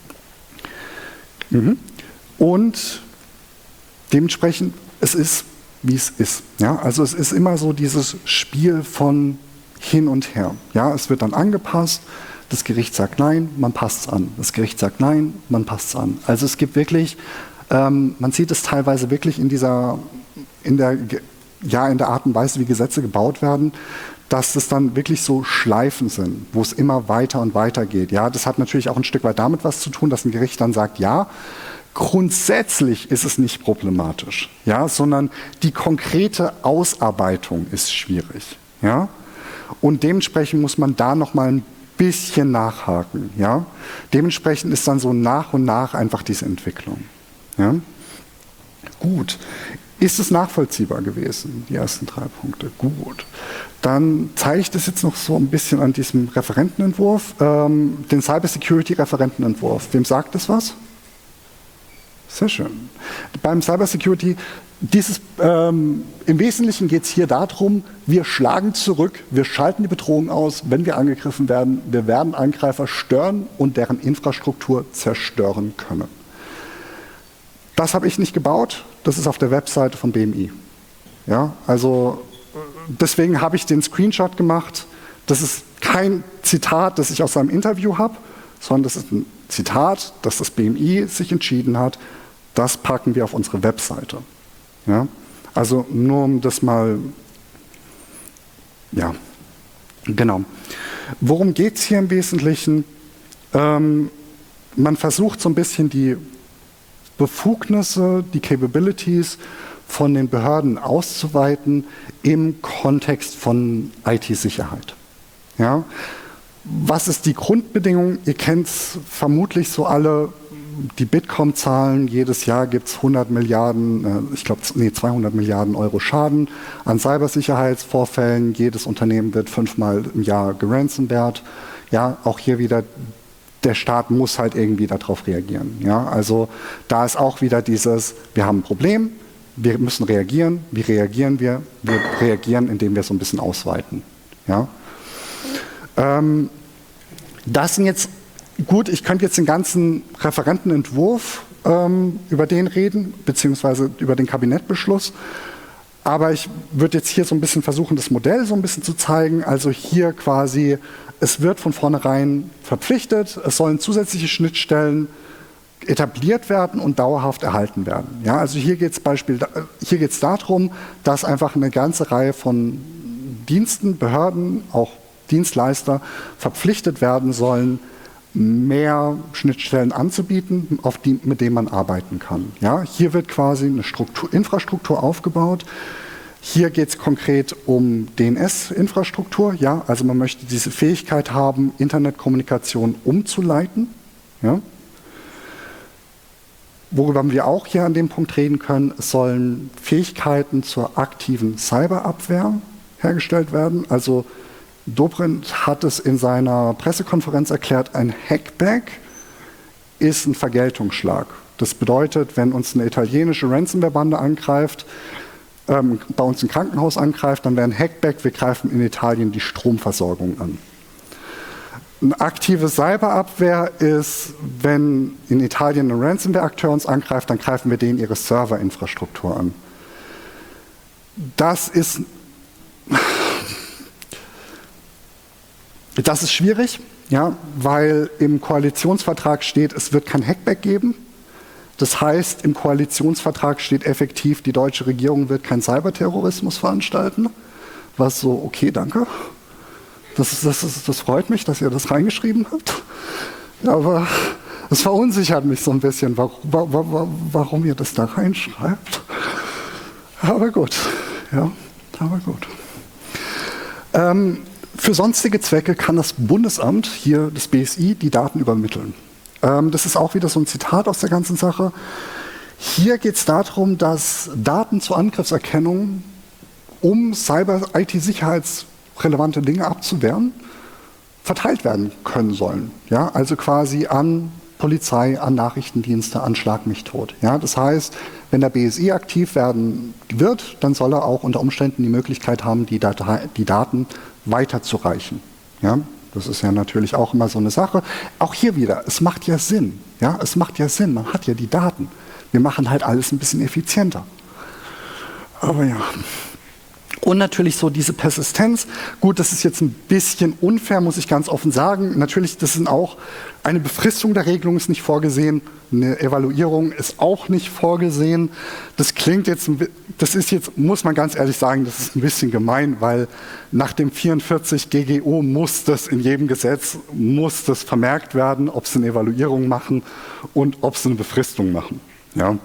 Und dementsprechend, es ist, wie es ist. Ja? Also es ist immer so dieses Spiel von hin und her. Ja? Es wird dann angepasst. Das Gericht sagt nein, man passt es an. Das Gericht sagt nein, man passt es an. Also es gibt wirklich, man sieht es teilweise wirklich in der Art und Weise, wie Gesetze gebaut werden, dass es dann wirklich so Schleifen sind, wo es immer weiter und weiter geht. Ja, das hat natürlich auch ein Stück weit damit was zu tun, dass ein Gericht dann sagt, ja, grundsätzlich ist es nicht problematisch, ja, sondern die konkrete Ausarbeitung ist schwierig. Ja? Und dementsprechend muss man da nochmal ein bisschen nachhaken. Ja? Dementsprechend ist dann so nach und nach einfach diese Entwicklung. Ja? Gut. Ist es nachvollziehbar gewesen, die ersten 3 Punkte? Gut. Dann zeige ich das jetzt noch so ein bisschen an diesem Referentenentwurf, den Cybersecurity-Referentenentwurf. Wem sagt das was? Sehr schön. Beim Cybersecurity, im Wesentlichen geht es hier darum, wir schlagen zurück, wir schalten die Bedrohung aus, wenn wir angegriffen werden, wir werden Angreifer stören und deren Infrastruktur zerstören können. Das habe ich nicht gebaut, das ist auf der Webseite vom BMI. Ja, also deswegen habe ich den Screenshot gemacht. Das ist kein Zitat, das ich aus einem Interview habe, sondern das ist ein Zitat, dass das BMI sich entschieden hat, das packen wir auf unsere Webseite. Ja? Also nur um das mal, ja, genau. Worum geht es hier im Wesentlichen? Man versucht so ein bisschen die Befugnisse, die Capabilities von den Behörden auszuweiten im Kontext von IT-Sicherheit. Ja? Was ist die Grundbedingung? Ihr kennt es vermutlich so alle, die Bitkom-Zahlen. Jedes Jahr gibt es 200 Milliarden Euro Schaden an Cybersicherheitsvorfällen. Jedes Unternehmen wird 5-mal im Jahr geransomwared. Ja, auch hier wieder, der Staat muss halt irgendwie darauf reagieren. Ja, also da ist auch wieder dieses, wir haben ein Problem, wir müssen reagieren. Wie reagieren wir? Wir reagieren, indem wir so ein bisschen ausweiten. Ja. Das sind jetzt, gut, ich könnte jetzt den ganzen Referentenentwurf über den reden, beziehungsweise über den Kabinettbeschluss, aber ich würde jetzt hier so ein bisschen versuchen, das Modell so ein bisschen zu zeigen. Also hier quasi, es wird von vornherein verpflichtet, es sollen zusätzliche Schnittstellen etabliert werden und dauerhaft erhalten werden. Ja, also hier geht es darum, dass einfach eine ganze Reihe von Diensten, Behörden, auch Dienstleister verpflichtet werden sollen, mehr Schnittstellen anzubieten, mit denen man arbeiten kann. Ja, hier wird quasi eine Infrastruktur aufgebaut. Hier geht es konkret um DNS-Infrastruktur. Ja, also man möchte diese Fähigkeit haben, Internetkommunikation umzuleiten. Ja. Worüber wir auch hier an dem Punkt reden können, es sollen Fähigkeiten zur aktiven Cyberabwehr hergestellt werden. Also Dobrindt hat es in seiner Pressekonferenz erklärt, ein Hackback ist ein Vergeltungsschlag. Das bedeutet, wenn uns eine italienische Ransomware-Bande angreift, bei uns ein Krankenhaus angreift, dann wäre ein Hackback, wir greifen in Italien die Stromversorgung an. Eine aktive Cyberabwehr ist, wenn in Italien ein Ransomware-Akteur uns angreift, dann greifen wir denen ihre Serverinfrastruktur an. Das ist schwierig, ja, weil im Koalitionsvertrag steht, es wird kein Hackback geben. Das heißt, im Koalitionsvertrag steht effektiv, die deutsche Regierung wird keinen Cyberterrorismus veranstalten. Was so, okay, danke. Das freut mich, dass ihr das reingeschrieben habt. Aber es verunsichert mich so ein bisschen, warum ihr das da reinschreibt. Aber gut, ja, aber gut. Für sonstige Zwecke kann das Bundesamt, hier das BSI, die Daten übermitteln. Das ist auch wieder so ein Zitat aus der ganzen Sache. Hier geht es darum, dass Daten zur Angriffserkennung, um Cyber-IT-sicherheitsrelevante Dinge abzuwehren, verteilt werden können sollen. Ja? Also quasi an Polizei, an Nachrichtendienste, an Schlag mich tot. Ja? Das heißt, wenn der BSI aktiv werden wird, dann soll er auch unter Umständen die Möglichkeit haben, die Daten weiterzureichen. Ja? Das ist ja natürlich auch immer so eine Sache. Auch hier wieder, es macht ja Sinn. Ja? Es macht ja Sinn, man hat ja die Daten. Wir machen halt alles ein bisschen effizienter. Aber ja. Und natürlich so diese Persistenz. Gut, das ist jetzt ein bisschen unfair, muss ich ganz offen sagen. Natürlich, das sind auch eine Befristung der Regelung ist nicht vorgesehen. Eine Evaluierung ist auch nicht vorgesehen. Das klingt jetzt, das ist jetzt, muss man ganz ehrlich sagen, das ist ein bisschen gemein, weil nach dem 44 GGO muss das in jedem Gesetz, muss das vermerkt werden, ob sie eine Evaluierung machen und ob sie eine Befristung machen. Ja.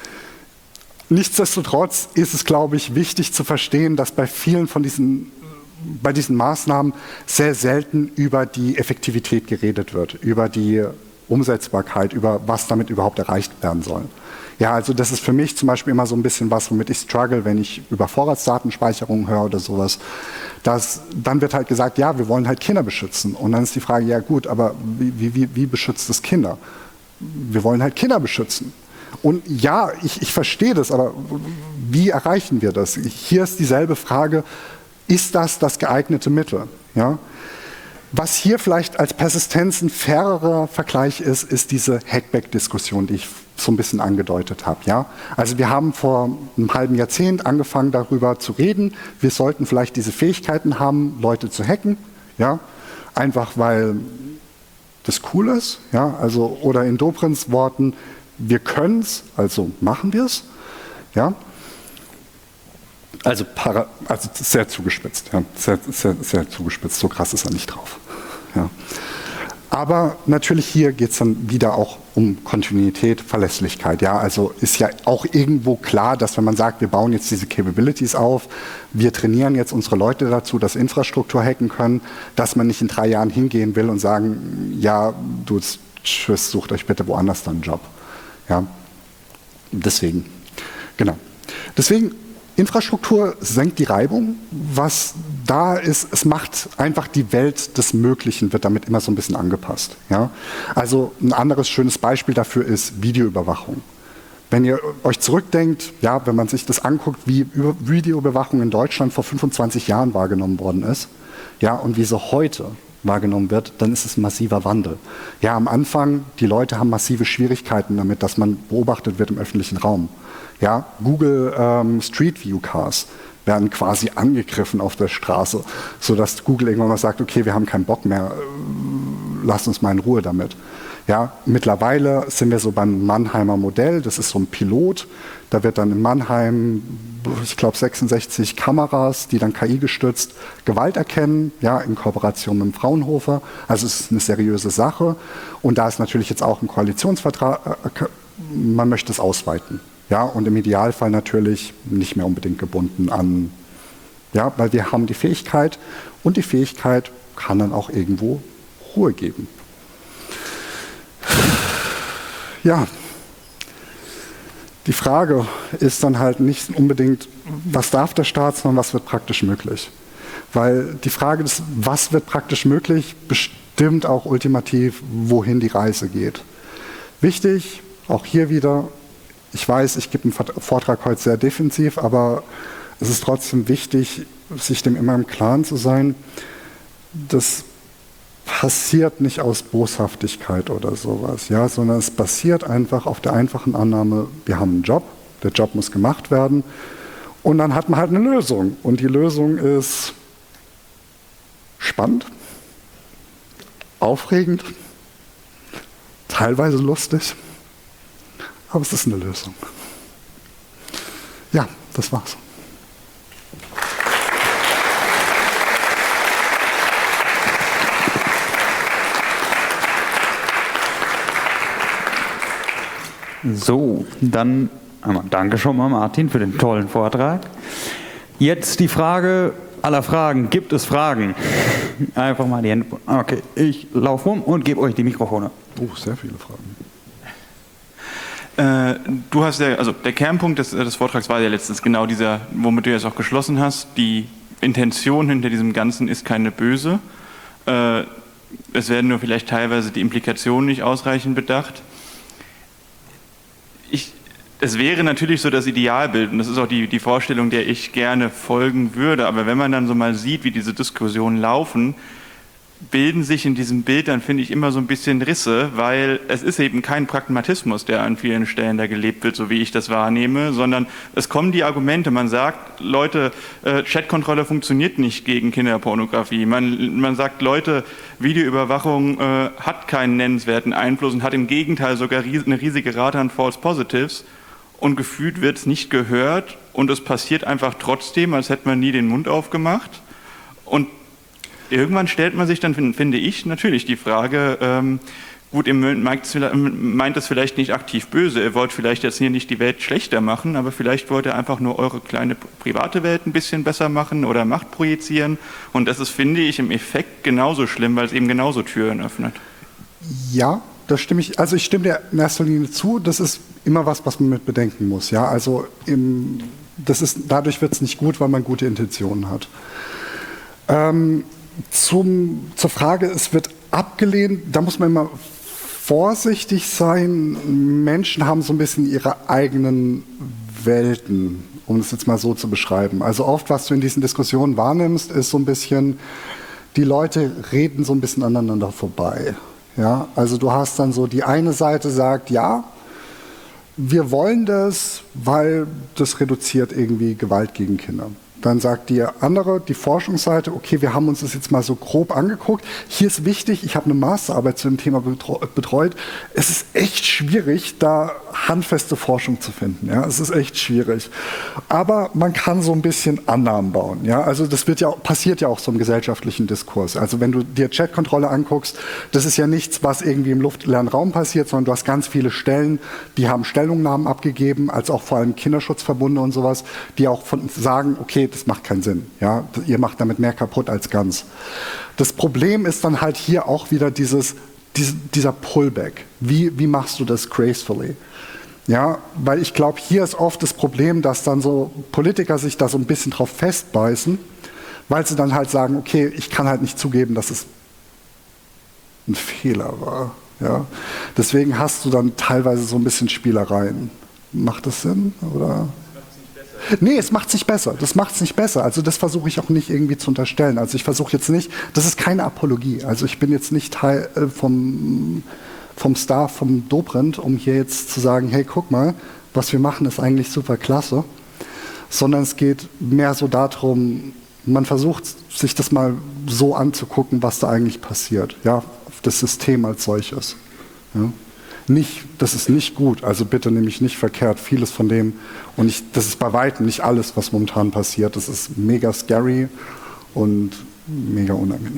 Nichtsdestotrotz ist es, glaube ich, wichtig zu verstehen, dass bei vielen von diesen Maßnahmen sehr selten über die Effektivität geredet wird, über die Umsetzbarkeit, über was damit überhaupt erreicht werden soll. Ja, also das ist für mich zum Beispiel immer so ein bisschen was, womit ich struggle, wenn ich über Vorratsdatenspeicherung höre oder sowas. Dann wird halt gesagt, ja, wir wollen halt Kinder beschützen. Und dann ist die Frage, ja gut, aber wie beschützt es Kinder? Wir wollen halt Kinder beschützen. Und ja, ich verstehe das, aber wie erreichen wir das? Hier ist dieselbe Frage, ist das geeignete Mittel? Ja? Was hier vielleicht als Persistenz ein fairerer Vergleich ist diese Hackback-Diskussion, die ich so ein bisschen angedeutet habe. Ja? Also wir haben vor einem halben Jahrzehnt angefangen darüber zu reden, wir sollten vielleicht diese Fähigkeiten haben, Leute zu hacken, ja? Einfach weil das cool ist, ja? Also, oder in Dobrins Worten, wir können es, also machen wir es. Ja? Also sehr zugespitzt. Ja? Sehr zugespitzt, so krass ist er nicht drauf. Ja? Aber natürlich hier geht es dann wieder auch um Kontinuität, Verlässlichkeit. Ja? Also ist ja auch irgendwo klar, dass wenn man sagt, wir bauen jetzt diese Capabilities auf, wir trainieren jetzt unsere Leute dazu, dass Infrastruktur hacken können, dass man nicht in 3 Jahren hingehen will und sagen, ja, tschüss, sucht euch bitte woanders dann einen Job. Ja, deswegen, genau. Deswegen, Infrastruktur senkt die Reibung. Was da ist, es macht einfach die Welt des Möglichen, wird damit immer so ein bisschen angepasst. Ja? Also ein anderes schönes Beispiel dafür ist Videoüberwachung. Wenn ihr euch zurückdenkt, ja, wenn man sich das anguckt, wie Videoüberwachung in Deutschland vor 25 Jahren wahrgenommen worden ist, ja, und wie sie heute wahrgenommen wird, dann ist es ein massiver Wandel. Ja, am Anfang, die Leute haben massive Schwierigkeiten damit, dass man beobachtet wird im öffentlichen Raum. Ja, Google Street View Cars werden quasi angegriffen auf der Straße, sodass Google irgendwann mal sagt, okay, wir haben keinen Bock mehr, lasst uns mal in Ruhe damit. Ja, mittlerweile sind wir so beim Mannheimer Modell, das ist so ein Pilot, da wird dann in Mannheim, ich glaube 66 Kameras, die dann KI-gestützt Gewalt erkennen, ja, in Kooperation mit dem Fraunhofer, also es ist eine seriöse Sache und da ist natürlich jetzt auch ein Koalitionsvertrag, man möchte es ausweiten, ja, und im Idealfall natürlich nicht mehr unbedingt gebunden an, ja, weil wir haben die Fähigkeit und die Fähigkeit kann dann auch irgendwo Ruhe geben. Ja, die Frage ist dann halt nicht unbedingt, was darf der Staat, sondern was wird praktisch möglich. Weil die Frage ist, was wird praktisch möglich, bestimmt auch ultimativ, wohin die Reise geht. Wichtig, auch hier wieder, ich weiß, ich gebe einen Vortrag heute sehr defensiv, aber es ist trotzdem wichtig, sich dem immer im Klaren zu sein, dass passiert nicht aus Boshaftigkeit oder sowas, ja, sondern es basiert einfach auf der einfachen Annahme, wir haben einen Job, der Job muss gemacht werden und dann hat man halt eine Lösung und die Lösung ist spannend, aufregend, teilweise lustig, aber es ist eine Lösung. Ja, das war's. So, dann einmal danke schon mal Martin für den tollen Vortrag. Jetzt die Frage, aller Fragen gibt es Fragen. Einfach mal die Hände. Okay, ich laufe rum und gebe euch die Mikrofone. Oh, sehr viele Fragen. Du hast ja, also der Kernpunkt des Vortrags war ja letztens genau dieser, womit du jetzt auch geschlossen hast. Die Intention hinter diesem Ganzen ist keine böse. Es werden nur vielleicht teilweise die Implikationen nicht ausreichend bedacht. Es wäre natürlich so das Idealbild, und das ist auch die Vorstellung, der ich gerne folgen würde, aber wenn man dann so mal sieht, wie diese Diskussionen laufen, bilden sich in diesem Bild dann, finde ich, immer so ein bisschen Risse, weil es ist eben kein Pragmatismus, der an vielen Stellen da gelebt wird, so wie ich das wahrnehme, sondern es kommen die Argumente, man sagt, Leute, Chatkontrolle funktioniert nicht gegen Kinderpornografie, man sagt, Leute, Videoüberwachung hat keinen nennenswerten Einfluss und hat im Gegenteil sogar eine riesige Rate an False Positives und gefühlt wird es nicht gehört und es passiert einfach trotzdem, als hätte man nie den Mund aufgemacht und irgendwann stellt man sich dann, finde ich, natürlich die Frage, gut, ihr meint es vielleicht nicht aktiv böse, ihr wollt vielleicht jetzt hier nicht die Welt schlechter machen, aber vielleicht wollt ihr einfach nur eure kleine private Welt ein bisschen besser machen oder Macht projizieren. Und das ist, finde ich, im Effekt genauso schlimm, weil es eben genauso Türen öffnet. Ja, das stimme ich. Also ich stimme dir in erster Linie zu. Das ist immer was man mit bedenken muss. Ja, also dadurch wird es nicht gut, weil man gute Intentionen hat. Zur Frage, es wird abgelehnt, da muss man immer vorsichtig sein. Menschen haben so ein bisschen ihre eigenen Welten, um es jetzt mal so zu beschreiben. Also oft, was du in diesen Diskussionen wahrnimmst, ist so ein bisschen, die Leute reden so ein bisschen aneinander vorbei. Ja? Also du hast dann so, die eine Seite sagt, ja, wir wollen das, weil das reduziert irgendwie Gewalt gegen Kinder. Dann sagt die andere, die Forschungsseite, okay, wir haben uns das jetzt mal so grob angeguckt. Hier ist wichtig, ich habe eine Masterarbeit zu dem Thema betreut. Es ist echt schwierig, da handfeste Forschung zu finden. Ja, es ist echt schwierig. Aber man kann so ein bisschen Annahmen bauen. Ja, also das passiert ja auch so im gesellschaftlichen Diskurs. Also wenn du dir Chatkontrolle anguckst, das ist ja nichts, was irgendwie im luftleeren Raum passiert, sondern du hast ganz viele Stellen, die haben Stellungnahmen abgegeben, als auch vor allem Kinderschutzverbunde und sowas, die auch sagen, okay, das macht keinen Sinn. Ja? Ihr macht damit mehr kaputt als ganz. Das Problem ist dann halt hier auch wieder dieser Pullback. Wie machst du das gracefully? Ja, weil ich glaube, hier ist oft das Problem, dass dann so Politiker sich da so ein bisschen drauf festbeißen, weil sie dann halt sagen, okay, ich kann halt nicht zugeben, dass es ein Fehler war. Ja? Deswegen hast du dann teilweise so ein bisschen Spielereien. Macht das Sinn? Oder? Nee, es macht es nicht besser. Das macht es nicht besser. Also das versuche ich auch nicht irgendwie zu unterstellen. Also ich versuche jetzt nicht, das ist keine Apologie. Also ich bin jetzt nicht Teil vom Staff, vom Dobrindt, um hier jetzt zu sagen, hey, guck mal, was wir machen, ist eigentlich super klasse. Sondern es geht mehr so darum, man versucht sich das mal so anzugucken, was da eigentlich passiert. Ja, das System als solches. Ja. Das ist nicht gut, also bitte nehme ich nicht verkehrt, vieles von dem, und das ist bei weitem nicht alles, was momentan passiert, das ist mega scary und mega unangenehm.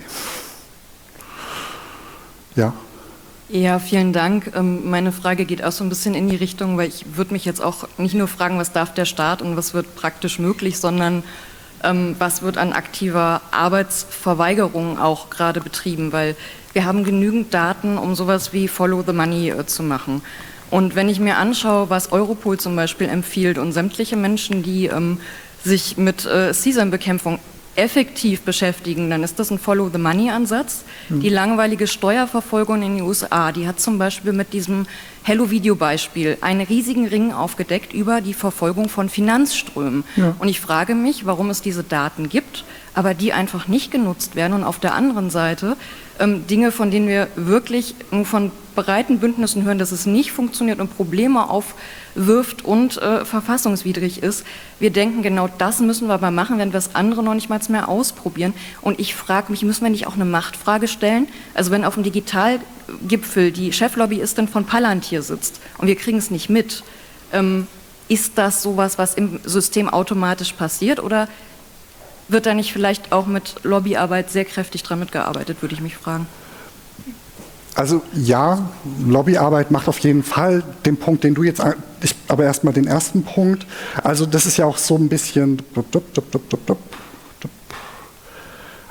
Ja? Ja, vielen Dank. Meine Frage geht auch so ein bisschen in die Richtung, weil ich würde mich jetzt auch nicht nur fragen, was darf der Staat und was wird praktisch möglich, sondern was wird an aktiver Arbeitsverweigerung auch gerade betrieben, weil wir haben genügend Daten, um sowas wie Follow the Money zu machen. Und wenn ich mir anschaue, was Europol zum Beispiel empfiehlt und sämtliche Menschen, die sich mit CSAM-Bekämpfung effektiv beschäftigen, dann ist das ein Follow-the-Money-Ansatz. Die langweilige Steuerverfolgung in den USA, die hat zum Beispiel mit diesem Hello-Video-Beispiel einen riesigen Ring aufgedeckt über die Verfolgung von Finanzströmen. Ja. Und ich frage mich, warum es diese Daten gibt, aber die einfach nicht genutzt werden. Und auf der anderen Seite Dinge, von denen wir wirklich nur von breiten Bündnissen hören, dass es nicht funktioniert und Probleme aufwirft und verfassungswidrig ist. Wir denken, genau das müssen wir aber machen, wenn wir das andere noch nicht mal mehr ausprobieren. Und ich frage mich, müssen wir nicht auch eine Machtfrage stellen? Also wenn auf dem Digitalgipfel die Cheflobbyistin von Palantir sitzt und wir kriegen es nicht mit, ist das sowas, was im System automatisch passiert, oder wird da nicht vielleicht auch mit Lobbyarbeit sehr kräftig dran mitgearbeitet, würde ich mich fragen. Also ja, Lobbyarbeit macht auf jeden Fall den Punkt, den du jetzt, aber erstmal den ersten Punkt. Also das ist ja auch so ein bisschen,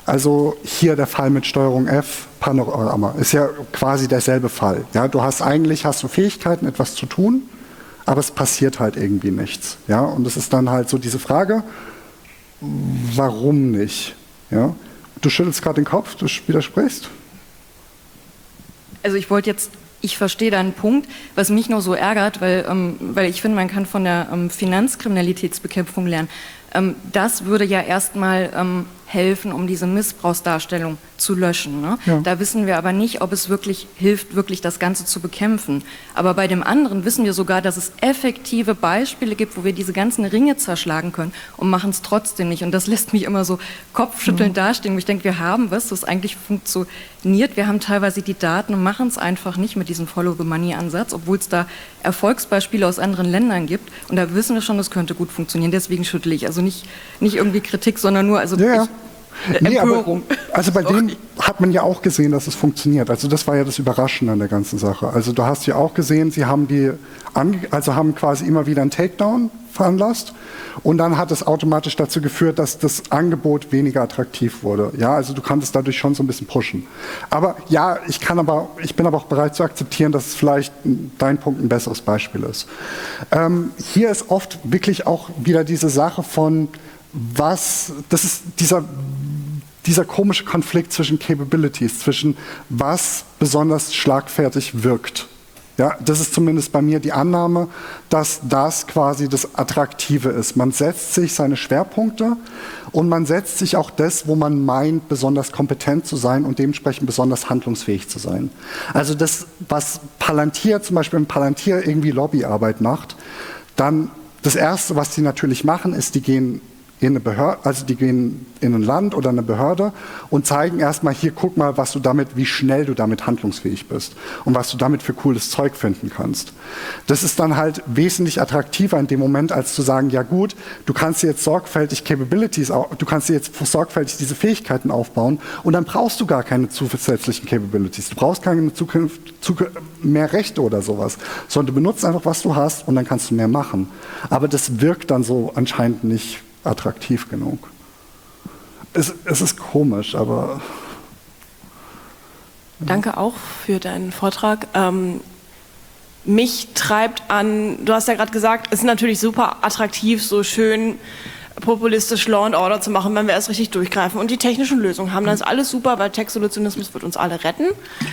Also hier der Fall mit Steuerung F, Panorama, ist ja quasi derselbe Fall. Ja, hast du Fähigkeiten, etwas zu tun, aber es passiert halt irgendwie nichts. Ja, und es ist dann halt so diese Frage, warum nicht? Ja, du schüttelst gerade den Kopf, du widersprichst. Also ich verstehe da einen Punkt, was mich nur so ärgert, weil ich finde, man kann von der Finanzkriminalitätsbekämpfung lernen. Das würde ja erstmal helfen, um diese Missbrauchsdarstellung zu löschen. Ne? Ja. Da wissen wir aber nicht, ob es wirklich hilft, wirklich das Ganze zu bekämpfen. Aber bei dem anderen wissen wir sogar, dass es effektive Beispiele gibt, wo wir diese ganzen Ringe zerschlagen können und machen es trotzdem nicht. Und das lässt mich immer so kopfschüttelnd dastehen, wo ich denke, wir haben was, das eigentlich funktioniert. Wir haben teilweise die Daten und machen es einfach nicht mit diesem Follow-the-Money-Ansatz, obwohl es da Erfolgsbeispiele aus anderen Ländern gibt. Und da wissen wir schon, das könnte gut funktionieren. Deswegen schüttle ich. Also nicht irgendwie Kritik, sondern nur Empörung. Also bei dem hat man ja auch gesehen, dass es funktioniert. Also das war ja das Überraschende an der ganzen Sache. Also du hast ja auch gesehen, sie haben haben quasi immer wieder einen Takedown veranlasst und dann hat es automatisch dazu geführt, dass das Angebot weniger attraktiv wurde. Ja, also du kannst dadurch schon so ein bisschen pushen. Aber ja, ich bin aber auch bereit zu akzeptieren, dass es vielleicht dein Punkt ein besseres Beispiel ist. Hier ist oft wirklich auch wieder diese Sache von das ist dieser komische Konflikt zwischen Capabilities, zwischen was besonders schlagfertig wirkt. Ja, das ist zumindest bei mir die Annahme, dass das quasi das Attraktive ist. Man setzt sich seine Schwerpunkte und man setzt sich auch das, wo man meint, besonders kompetent zu sein und dementsprechend besonders handlungsfähig zu sein. Also das, was Palantir, zum Beispiel wenn Palantir irgendwie Lobbyarbeit macht, dann das Erste, was die natürlich machen, ist, die gehen in eine Behörde, also die gehen in ein Land oder eine Behörde und zeigen erstmal, hier, guck mal, wie schnell du damit handlungsfähig bist und was du damit für cooles Zeug finden kannst. Das ist dann halt wesentlich attraktiver in dem Moment, als zu sagen, ja gut, du kannst dir jetzt sorgfältig diese Fähigkeiten aufbauen und dann brauchst du gar keine zusätzlichen Capabilities. Du brauchst keine mehr Rechte oder sowas, sondern du benutzt einfach, was du hast und dann kannst du mehr machen. Aber das wirkt dann so anscheinend nicht attraktiv genug. Es ist komisch, aber... Danke auch für deinen Vortrag. Mich treibt an, du hast ja gerade gesagt, es ist natürlich super attraktiv, so schön populistisch Law and Order zu machen, wenn wir erst richtig durchgreifen und die technischen Lösungen haben. Dann ist alles super, weil Tech-Solutionismus wird uns alle retten.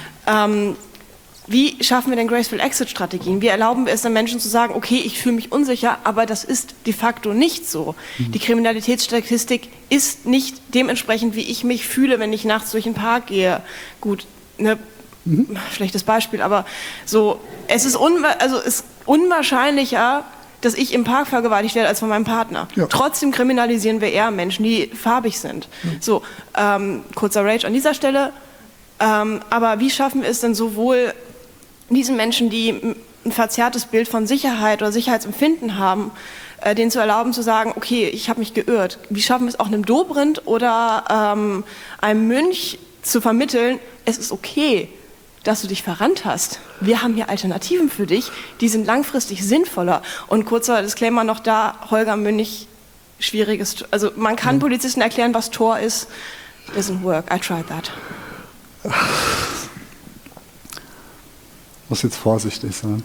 Wie schaffen wir denn Graceful Exit-Strategien? Wie erlauben wir es den Menschen zu sagen, okay, ich fühle mich unsicher, aber das ist de facto nicht so. Die Kriminalitätsstatistik ist nicht dementsprechend, wie ich mich fühle, wenn ich nachts durch den Park gehe. Gut, schlechtes Beispiel, aber so, es ist unwahrscheinlicher, dass ich im Park vergewaltigt werde als von meinem Partner. Ja. Trotzdem kriminalisieren wir eher Menschen, die farbig sind. So, kurzer Rage an dieser Stelle. Aber wie schaffen wir es denn sowohl diesen Menschen, die ein verzerrtes Bild von Sicherheit oder Sicherheitsempfinden haben, denen zu erlauben zu sagen, okay, ich habe mich geirrt. Wie schaffen wir es auch einem Dobrindt oder einem Mönch zu vermitteln, es ist okay, dass du dich verrannt hast. Wir haben hier Alternativen für dich, die sind langfristig sinnvoller. Und kurzer Disclaimer noch da, Holger Münch, schwieriges, also man kann Polizisten erklären, was Tor ist, doesn't work, I tried that. Muss jetzt vorsichtig sein.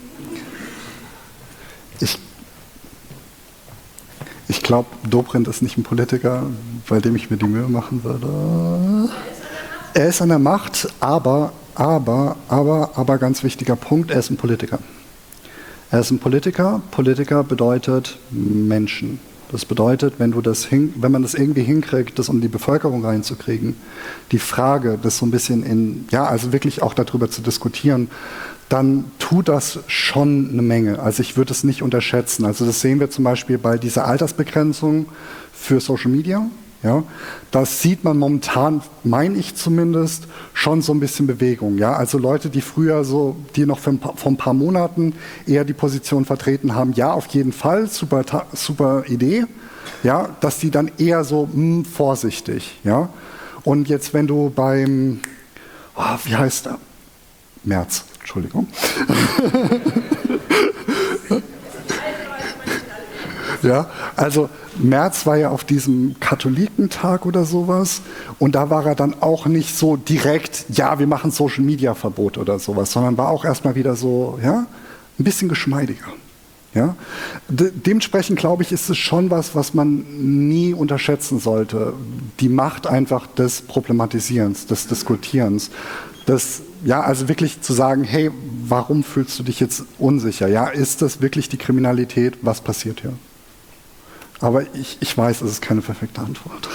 Ich glaube, Dobrindt ist nicht ein Politiker, bei dem ich mir die Mühe machen würde. Er ist an der Macht, aber ganz wichtiger Punkt, er ist ein Politiker. Er ist ein Politiker. Politiker bedeutet Menschen. Das bedeutet, wenn man das irgendwie hinkriegt, das um die Bevölkerung reinzukriegen, die Frage, das so ein bisschen also wirklich auch darüber zu diskutieren, dann tut das schon eine Menge. Also ich würde es nicht unterschätzen. Also das sehen wir zum Beispiel bei dieser Altersbegrenzung für Social Media. Ja, das sieht man momentan, meine ich zumindest, schon so ein bisschen Bewegung. Ja, also Leute, die früher die noch vor ein paar Monaten eher die Position vertreten haben, ja, auf jeden Fall, super Idee. Ja, dass die dann eher so vorsichtig. Ja, und jetzt, wenn du beim, wie heißt er? Merz, Entschuldigung. Ja, also Merz war ja auf diesem Katholikentag oder sowas und da war er dann auch nicht so direkt, ja, wir machen Social-Media-Verbot oder sowas, sondern war auch erstmal wieder so, ja, ein bisschen geschmeidiger. Ja? Dementsprechend glaube ich, ist es schon was man nie unterschätzen sollte. Die Macht einfach des Problematisierens, des Diskutierens. Ja, also wirklich zu sagen, hey, warum fühlst du dich jetzt unsicher? Ja, ist das wirklich die Kriminalität? Was passiert hier? Aber ich weiß, es ist keine perfekte Antwort.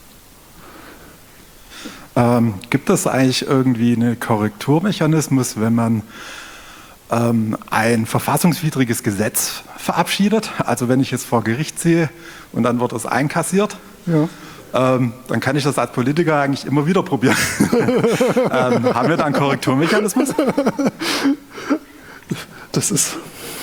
Gibt es eigentlich irgendwie einen Korrekturmechanismus, wenn man ein verfassungswidriges Gesetz verabschiedet? Also wenn ich jetzt vor Gericht ziehe und dann wird es einkassiert, ja. Dann kann ich das als Politiker eigentlich immer wieder probieren. Haben wir da einen Korrekturmechanismus? Das ist...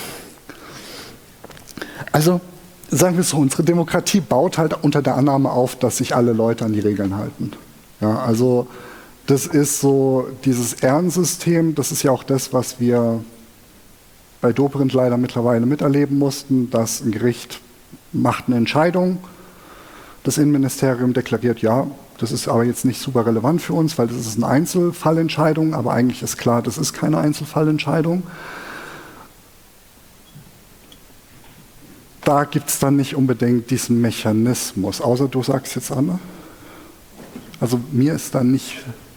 Also, sagen wir es so, unsere Demokratie baut halt unter der Annahme auf, dass sich alle Leute an die Regeln halten. Ja, also das ist so dieses Ehrensystem, das ist ja auch das, was wir bei Dobrindt leider mittlerweile miterleben mussten, dass ein Gericht macht eine Entscheidung, das Innenministerium deklariert, ja, das ist aber jetzt nicht super relevant für uns, weil das ist eine Einzelfallentscheidung, aber eigentlich ist klar, das ist keine Einzelfallentscheidung. Da gibt es dann nicht unbedingt diesen Mechanismus, außer du sagst jetzt, Anne. Also mir ist da nicht...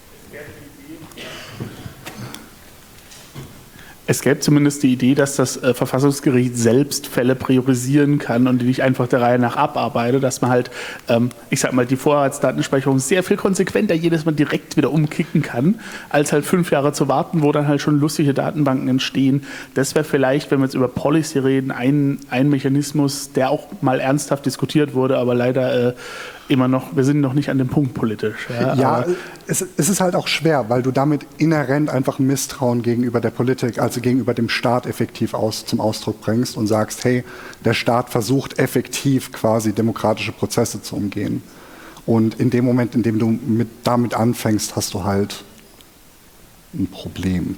Es gäbe zumindest die Idee, dass das Verfassungsgericht selbst Fälle priorisieren kann und die nicht einfach der Reihe nach abarbeitet, dass man halt, ich sag mal, die Vorratsdatenspeicherung sehr viel konsequenter jedes Mal direkt wieder umkicken kann, als halt 5 Jahre zu warten, wo dann halt schon lustige Datenbanken entstehen. Das wäre vielleicht, wenn wir jetzt über Policy reden, ein Mechanismus, der auch mal ernsthaft diskutiert wurde, aber leider immer noch, wir sind noch nicht an dem Punkt politisch. Ja, es ist halt auch schwer, weil du damit inhärent einfach Misstrauen gegenüber der Politik, also gegenüber dem Staat effektiv zum Ausdruck bringst und sagst, hey, der Staat versucht effektiv quasi demokratische Prozesse zu umgehen. Und in dem Moment, in dem du damit anfängst, hast du halt ein Problem.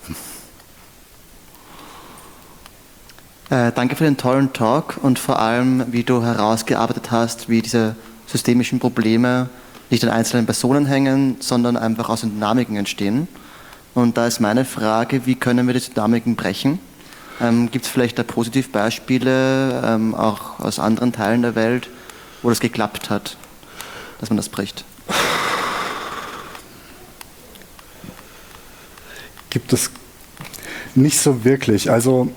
Danke für den tollen Talk und vor allem, wie du herausgearbeitet hast, wie diese systemischen Probleme nicht an einzelnen Personen hängen, sondern einfach aus Dynamiken entstehen. Und da ist meine Frage, wie können wir diese Dynamiken brechen? Gibt es vielleicht da Positivbeispiele, auch aus anderen Teilen der Welt, wo das geklappt hat, dass man das bricht? Gibt es nicht so wirklich. Also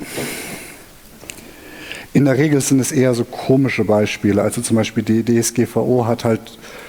in der Regel sind es eher so komische Beispiele. Also zum Beispiel die DSGVO hat halt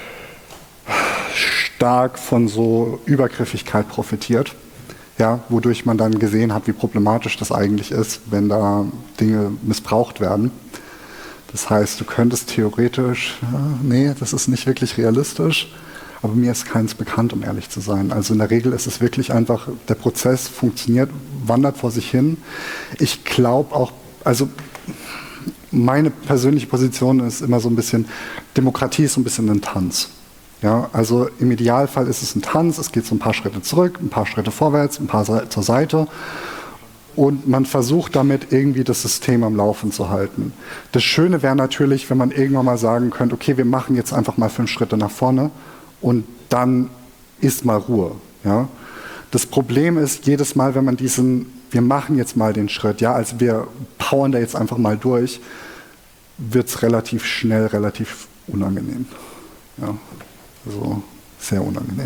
stark von so Übergriffigkeit profitiert, ja, wodurch man dann gesehen hat, wie problematisch das eigentlich ist, wenn da Dinge missbraucht werden. Das heißt, du könntest theoretisch, nee, das ist nicht wirklich realistisch, aber mir ist keins bekannt, um ehrlich zu sein. Also in der Regel ist es wirklich einfach, der Prozess funktioniert, wandert vor sich hin. Ich glaube auch, also meine persönliche Position ist immer so ein bisschen, Demokratie ist so ein bisschen ein Tanz. Ja, also im Idealfall ist es ein Tanz, es geht so ein paar Schritte zurück, ein paar Schritte vorwärts, ein paar zur Seite und man versucht damit irgendwie das System am Laufen zu halten. Das Schöne wäre natürlich, wenn man irgendwann mal sagen könnte, okay, wir machen jetzt einfach mal 5 Schritte nach vorne und dann ist mal Ruhe. Ja? Das Problem ist, jedes Mal, wenn man wir machen jetzt mal den Schritt, ja, also wir powern da jetzt einfach mal durch, wird es relativ schnell, relativ unangenehm. Ja, also sehr unangenehm.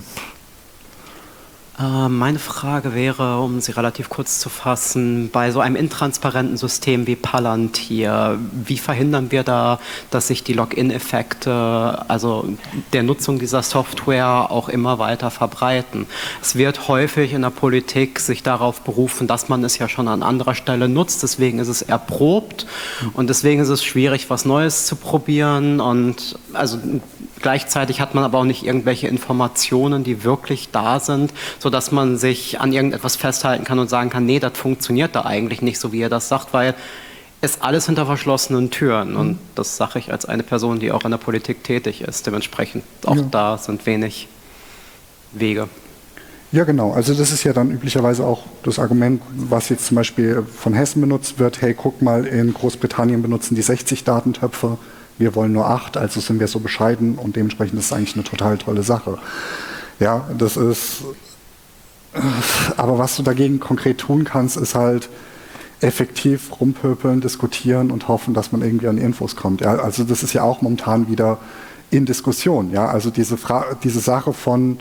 Meine Frage wäre, um sie relativ kurz zu fassen, bei so einem intransparenten System wie Palantir, wie verhindern wir da, dass sich die Login-Effekte, also der Nutzung dieser Software auch immer weiter verbreiten? Es wird häufig in der Politik sich darauf berufen, dass man es ja schon an anderer Stelle nutzt, deswegen ist es erprobt und deswegen ist es schwierig, was Neues zu probieren und also gleichzeitig hat man aber auch nicht irgendwelche Informationen, die wirklich da sind, sodass man sich an irgendetwas festhalten kann und sagen kann, nee, das funktioniert da eigentlich nicht so, wie ihr das sagt, weil es alles hinter verschlossenen Türen. Und das sage ich als eine Person, die auch in der Politik tätig ist. Dementsprechend auch da sind wenig Wege. Ja, genau. Also das ist ja dann üblicherweise auch das Argument, was jetzt zum Beispiel von Hessen benutzt wird. Hey, guck mal, in Großbritannien benutzen die 60 Datentöpfe, wir wollen nur 8, also sind wir so bescheiden und dementsprechend ist es eigentlich eine total tolle Sache. Ja, das ist... Aber was du dagegen konkret tun kannst, ist halt effektiv rumpöpeln, diskutieren und hoffen, dass man irgendwie an die Infos kommt. Ja, also das ist ja auch momentan wieder in Diskussion. Ja, also diese Sache von,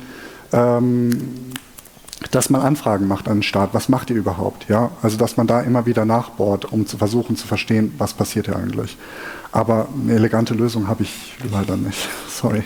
dass man Anfragen macht an den Staat. Was macht ihr überhaupt? Ja, also dass man da immer wieder nachbohrt, um zu versuchen zu verstehen, was passiert hier eigentlich. Aber eine elegante Lösung habe ich leider nicht. Sorry.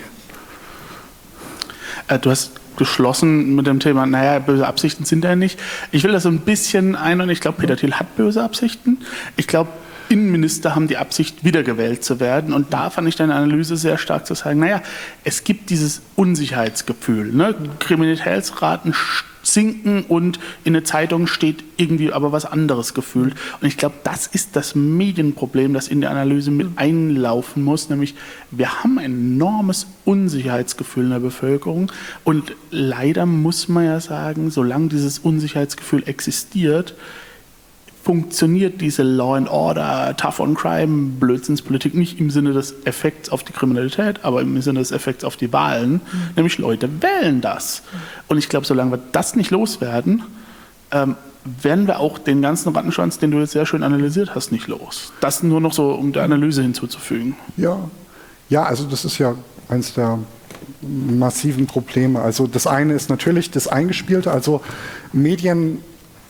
Du hast geschlossen mit dem Thema, naja, böse Absichten sind ja nicht. Ich will das so ein bisschen einordnen. Ich glaube, Peter Thiel hat böse Absichten. Ich glaube, Innenminister haben die Absicht, wiedergewählt zu werden. Und da fand ich deine Analyse sehr stark zu sagen, naja, es gibt dieses Unsicherheitsgefühl. Ne? Kriminalitätsraten sinken und in der Zeitung steht irgendwie aber was anderes gefühlt. Und ich glaube, das ist das Medienproblem, das in der Analyse mit einlaufen muss, nämlich wir haben ein enormes Unsicherheitsgefühl in der Bevölkerung und leider muss man ja sagen, solange dieses Unsicherheitsgefühl existiert, funktioniert diese Law and Order, Tough on Crime, Blödsinnspolitik nicht im Sinne des Effekts auf die Kriminalität, aber im Sinne des Effekts auf die Wahlen. Nämlich Leute wählen das. Und ich glaube, solange wir das nicht loswerden, werden wir auch den ganzen Rattenschwanz, den du jetzt sehr schön analysiert hast, nicht los. Das nur noch so, um der Analyse hinzuzufügen. Ja, also das ist ja eines der massiven Probleme. Also das eine ist natürlich das Eingespielte, also Medien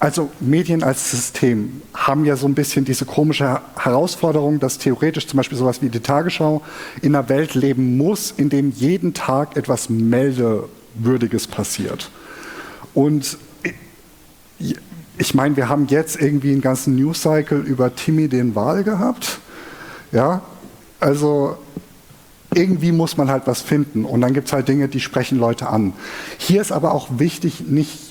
als System haben ja so ein bisschen diese komische Herausforderung, dass theoretisch zum Beispiel sowas wie die Tagesschau in einer Welt leben muss, in dem jeden Tag etwas Meldewürdiges passiert. Und ich meine, wir haben jetzt irgendwie einen ganzen News-Cycle über Timmy den Wal gehabt. Ja, also irgendwie muss man halt was finden. Und dann gibt es halt Dinge, die sprechen Leute an. Hier ist aber auch wichtig,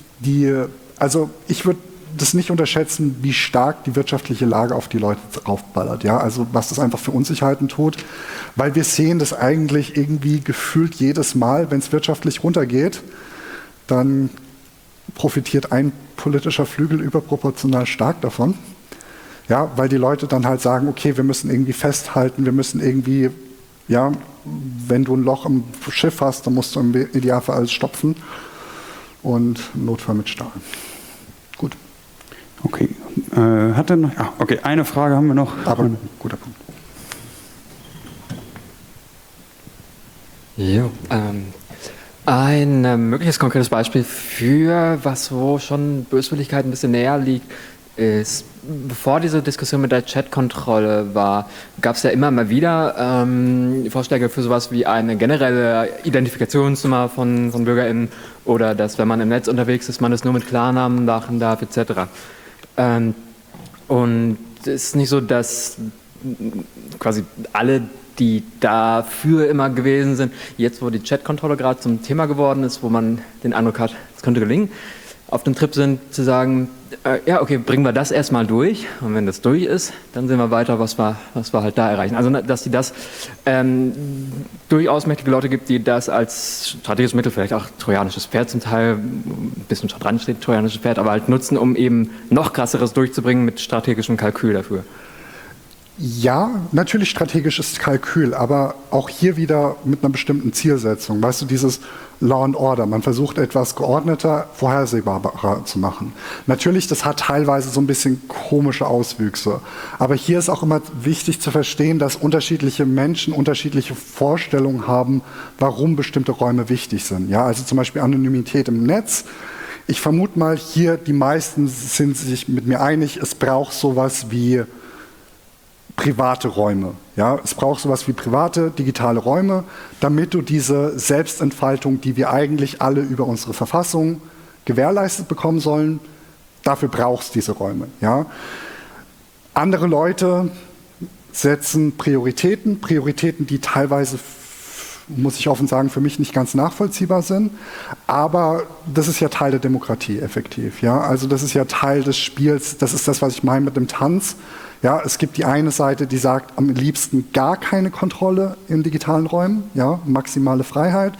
also ich würde das nicht unterschätzen, wie stark die wirtschaftliche Lage auf die Leute draufballert. Ja? Also was das einfach für Unsicherheiten tut. Weil wir sehen das eigentlich irgendwie gefühlt jedes Mal, wenn es wirtschaftlich runtergeht, dann profitiert ein politischer Flügel überproportional stark davon. Ja, weil die Leute dann halt sagen, okay, wir müssen irgendwie festhalten, wir müssen irgendwie, ja, wenn du ein Loch im Schiff hast, dann musst du im Idealfall alles stopfen. Und im Notfall mit Stahl. Gut. Okay. Okay, eine Frage haben wir noch. Aber guter Punkt. Jo, ein mögliches konkretes Beispiel für was, wo schon Böswilligkeit ein bisschen näher liegt, ist, bevor diese Diskussion mit der Chat-Kontrolle war, gab es ja immer mal wieder Vorschläge für sowas wie eine generelle Identifikationsnummer von BürgerInnen oder dass, wenn man im Netz unterwegs ist, man es nur mit Klarnamen machen darf, etc. Und es ist nicht so, dass quasi alle, die dafür immer gewesen sind, jetzt, wo die Chat-Kontrolle gerade zum Thema geworden ist, wo man den Eindruck hat, es könnte gelingen, auf dem Trip sind, zu sagen, ja, okay, bringen wir das erstmal durch und wenn das durch ist, dann sehen wir weiter, was wir halt da erreichen. Also, dass die das durchaus mächtige Leute gibt, die das als strategisches Mittel, vielleicht auch trojanisches Pferd zum Teil, ein bisschen schon dran steht, trojanisches Pferd, aber halt nutzen, um eben noch krasseres durchzubringen mit strategischem Kalkül dafür. Ja, natürlich strategisches Kalkül, aber auch hier wieder mit einer bestimmten Zielsetzung. Weißt du, dieses Law and Order, man versucht etwas geordneter, vorhersehbarer zu machen. Natürlich, das hat teilweise so ein bisschen komische Auswüchse. Aber hier ist auch immer wichtig zu verstehen, dass unterschiedliche Menschen unterschiedliche Vorstellungen haben, warum bestimmte Räume wichtig sind. Ja, also zum Beispiel Anonymität im Netz. Ich vermute mal, hier die meisten sind sich mit mir einig, es braucht sowas wie private Räume. Ja? Es braucht sowas wie private, digitale Räume, damit du diese Selbstentfaltung, die wir eigentlich alle über unsere Verfassung gewährleistet bekommen sollen, dafür brauchst du diese Räume. Ja? Andere Leute setzen Prioritäten, die teilweise, muss ich offen sagen, für mich nicht ganz nachvollziehbar sind, aber das ist ja Teil der Demokratie effektiv. Ja? Also das ist ja Teil des Spiels, das ist das, was ich meine mit dem Tanz. Ja, es gibt die eine Seite, die sagt, am liebsten gar keine Kontrolle in digitalen Räumen, ja, maximale Freiheit.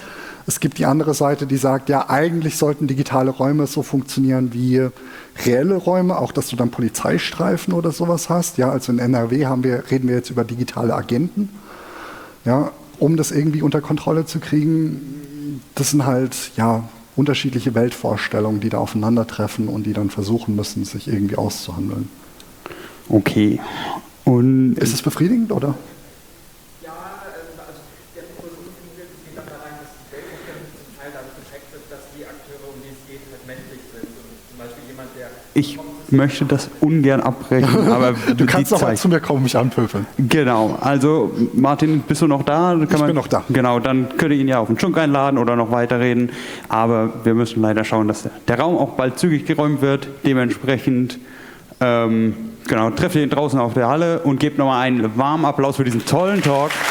Es gibt die andere Seite, die sagt, ja, eigentlich sollten digitale Räume so funktionieren wie reelle Räume, auch dass du dann Polizeistreifen oder sowas hast. Ja, also in NRW reden wir jetzt über digitale Agenten, ja, um das irgendwie unter Kontrolle zu kriegen. Das sind halt ja unterschiedliche Weltvorstellungen, die da aufeinandertreffen und die dann versuchen müssen, sich irgendwie auszuhandeln. Okay. Und ist es befriedigend, oder? Ja, also der Diskussion geht dann da rein, dass die Weltvorstellung zum Teil dadurch gecheckt wird, dass die Akteure, um die es geht, halt männlich sind. Und zum Beispiel jemand, der... Ich möchte das ungern abbrechen, aber du kannst auch mal zu mir kommen, mich anpöbeln. Genau, also Martin, bist du noch da? Ich bin noch da. Genau, dann könnt ihr ihn ja auf den Schunk einladen oder noch weiterreden. Aber wir müssen leider schauen, dass der Raum auch bald zügig geräumt wird. Dementsprechend genau, trefft ihr ihn draußen auf der Halle und gebt nochmal einen warmen Applaus für diesen tollen Talk.